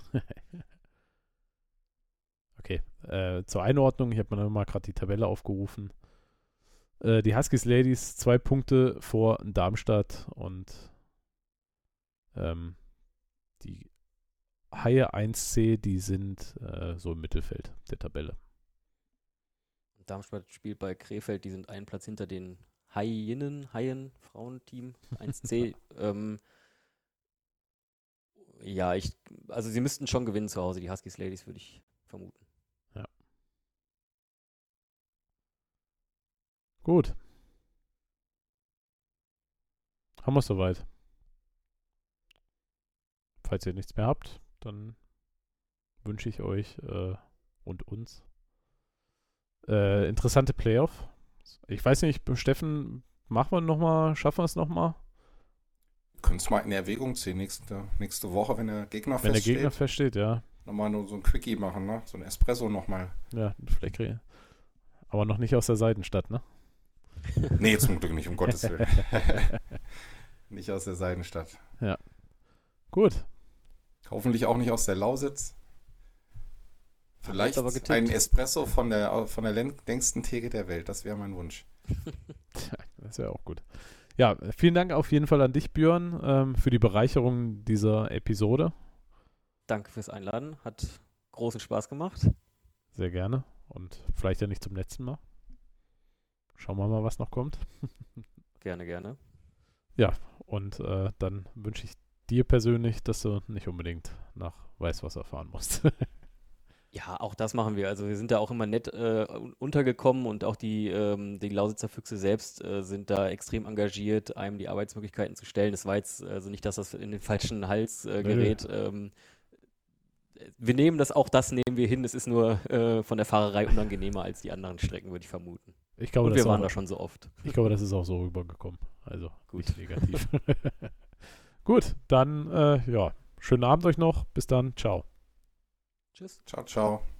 Okay, äh, zur Einordnung, ich habe mir mal gerade die Tabelle aufgerufen. Äh, die Huskies Ladies zwei Punkte vor Darmstadt und ähm, die Haie eins C, die sind äh, so im Mittelfeld der Tabelle. Darmstadt spielt bei Krefeld, die sind einen Platz hinter den Haiinnen, Haien, Frauenteam, eins C. ähm, ja, ich, also sie müssten schon gewinnen zu Hause, die Huskies Ladies, würde ich vermuten. Ja. Gut. Haben wir es soweit. Falls ihr nichts mehr habt, dann wünsche ich euch äh, und uns äh, interessante Playoff. Ich weiß nicht, Steffen, machen wir nochmal, schaffen wir es nochmal? Können es mal in Erwägung ziehen, nächste, nächste Woche, wenn der Gegner Wenn feststeht. der Gegner feststeht, ja. Nochmal nur so ein Quickie machen, ne? So ein Espresso nochmal. Ja, vielleicht kriegen. Aber noch nicht aus der Seidenstadt, ne? Nee, zum Glück nicht, um Gottes Willen. Nicht aus der Seidenstadt. Ja. Gut. Hoffentlich auch nicht aus der Lausitz. Vielleicht aber getippt. ein Espresso von der, von der längsten Theke der Welt. Das wäre mein Wunsch. Das wäre auch gut. Ja, vielen Dank auf jeden Fall an dich, Björn, ähm, für die Bereicherung dieser Episode. Danke fürs Einladen, hat großen Spaß gemacht. Sehr gerne. Und vielleicht ja nicht zum letzten Mal. Schauen wir mal, was noch kommt. Gerne, gerne. Ja, und äh, dann wünsche ich dir persönlich, dass du nicht unbedingt nach Weißwasser fahren musst. Ja, auch das machen wir. Also wir sind da auch immer nett äh, untergekommen und auch die, ähm, die Lausitzer Füchse selbst äh, sind da extrem engagiert, einem die Arbeitsmöglichkeiten zu stellen. Das war jetzt also nicht, dass das in den falschen Hals äh, gerät. Ähm, wir nehmen das, auch das nehmen wir hin. Es ist nur äh, von der Fahrerei unangenehmer als die anderen Strecken, würde ich vermuten. Ich glaube, und das wir waren auch, da schon so oft. Ich glaube, das ist auch so rübergekommen. Also Gut. nicht negativ. Gut, dann äh, ja, schönen Abend euch noch. Bis dann. Ciao. Tschüss. Ciao, ciao.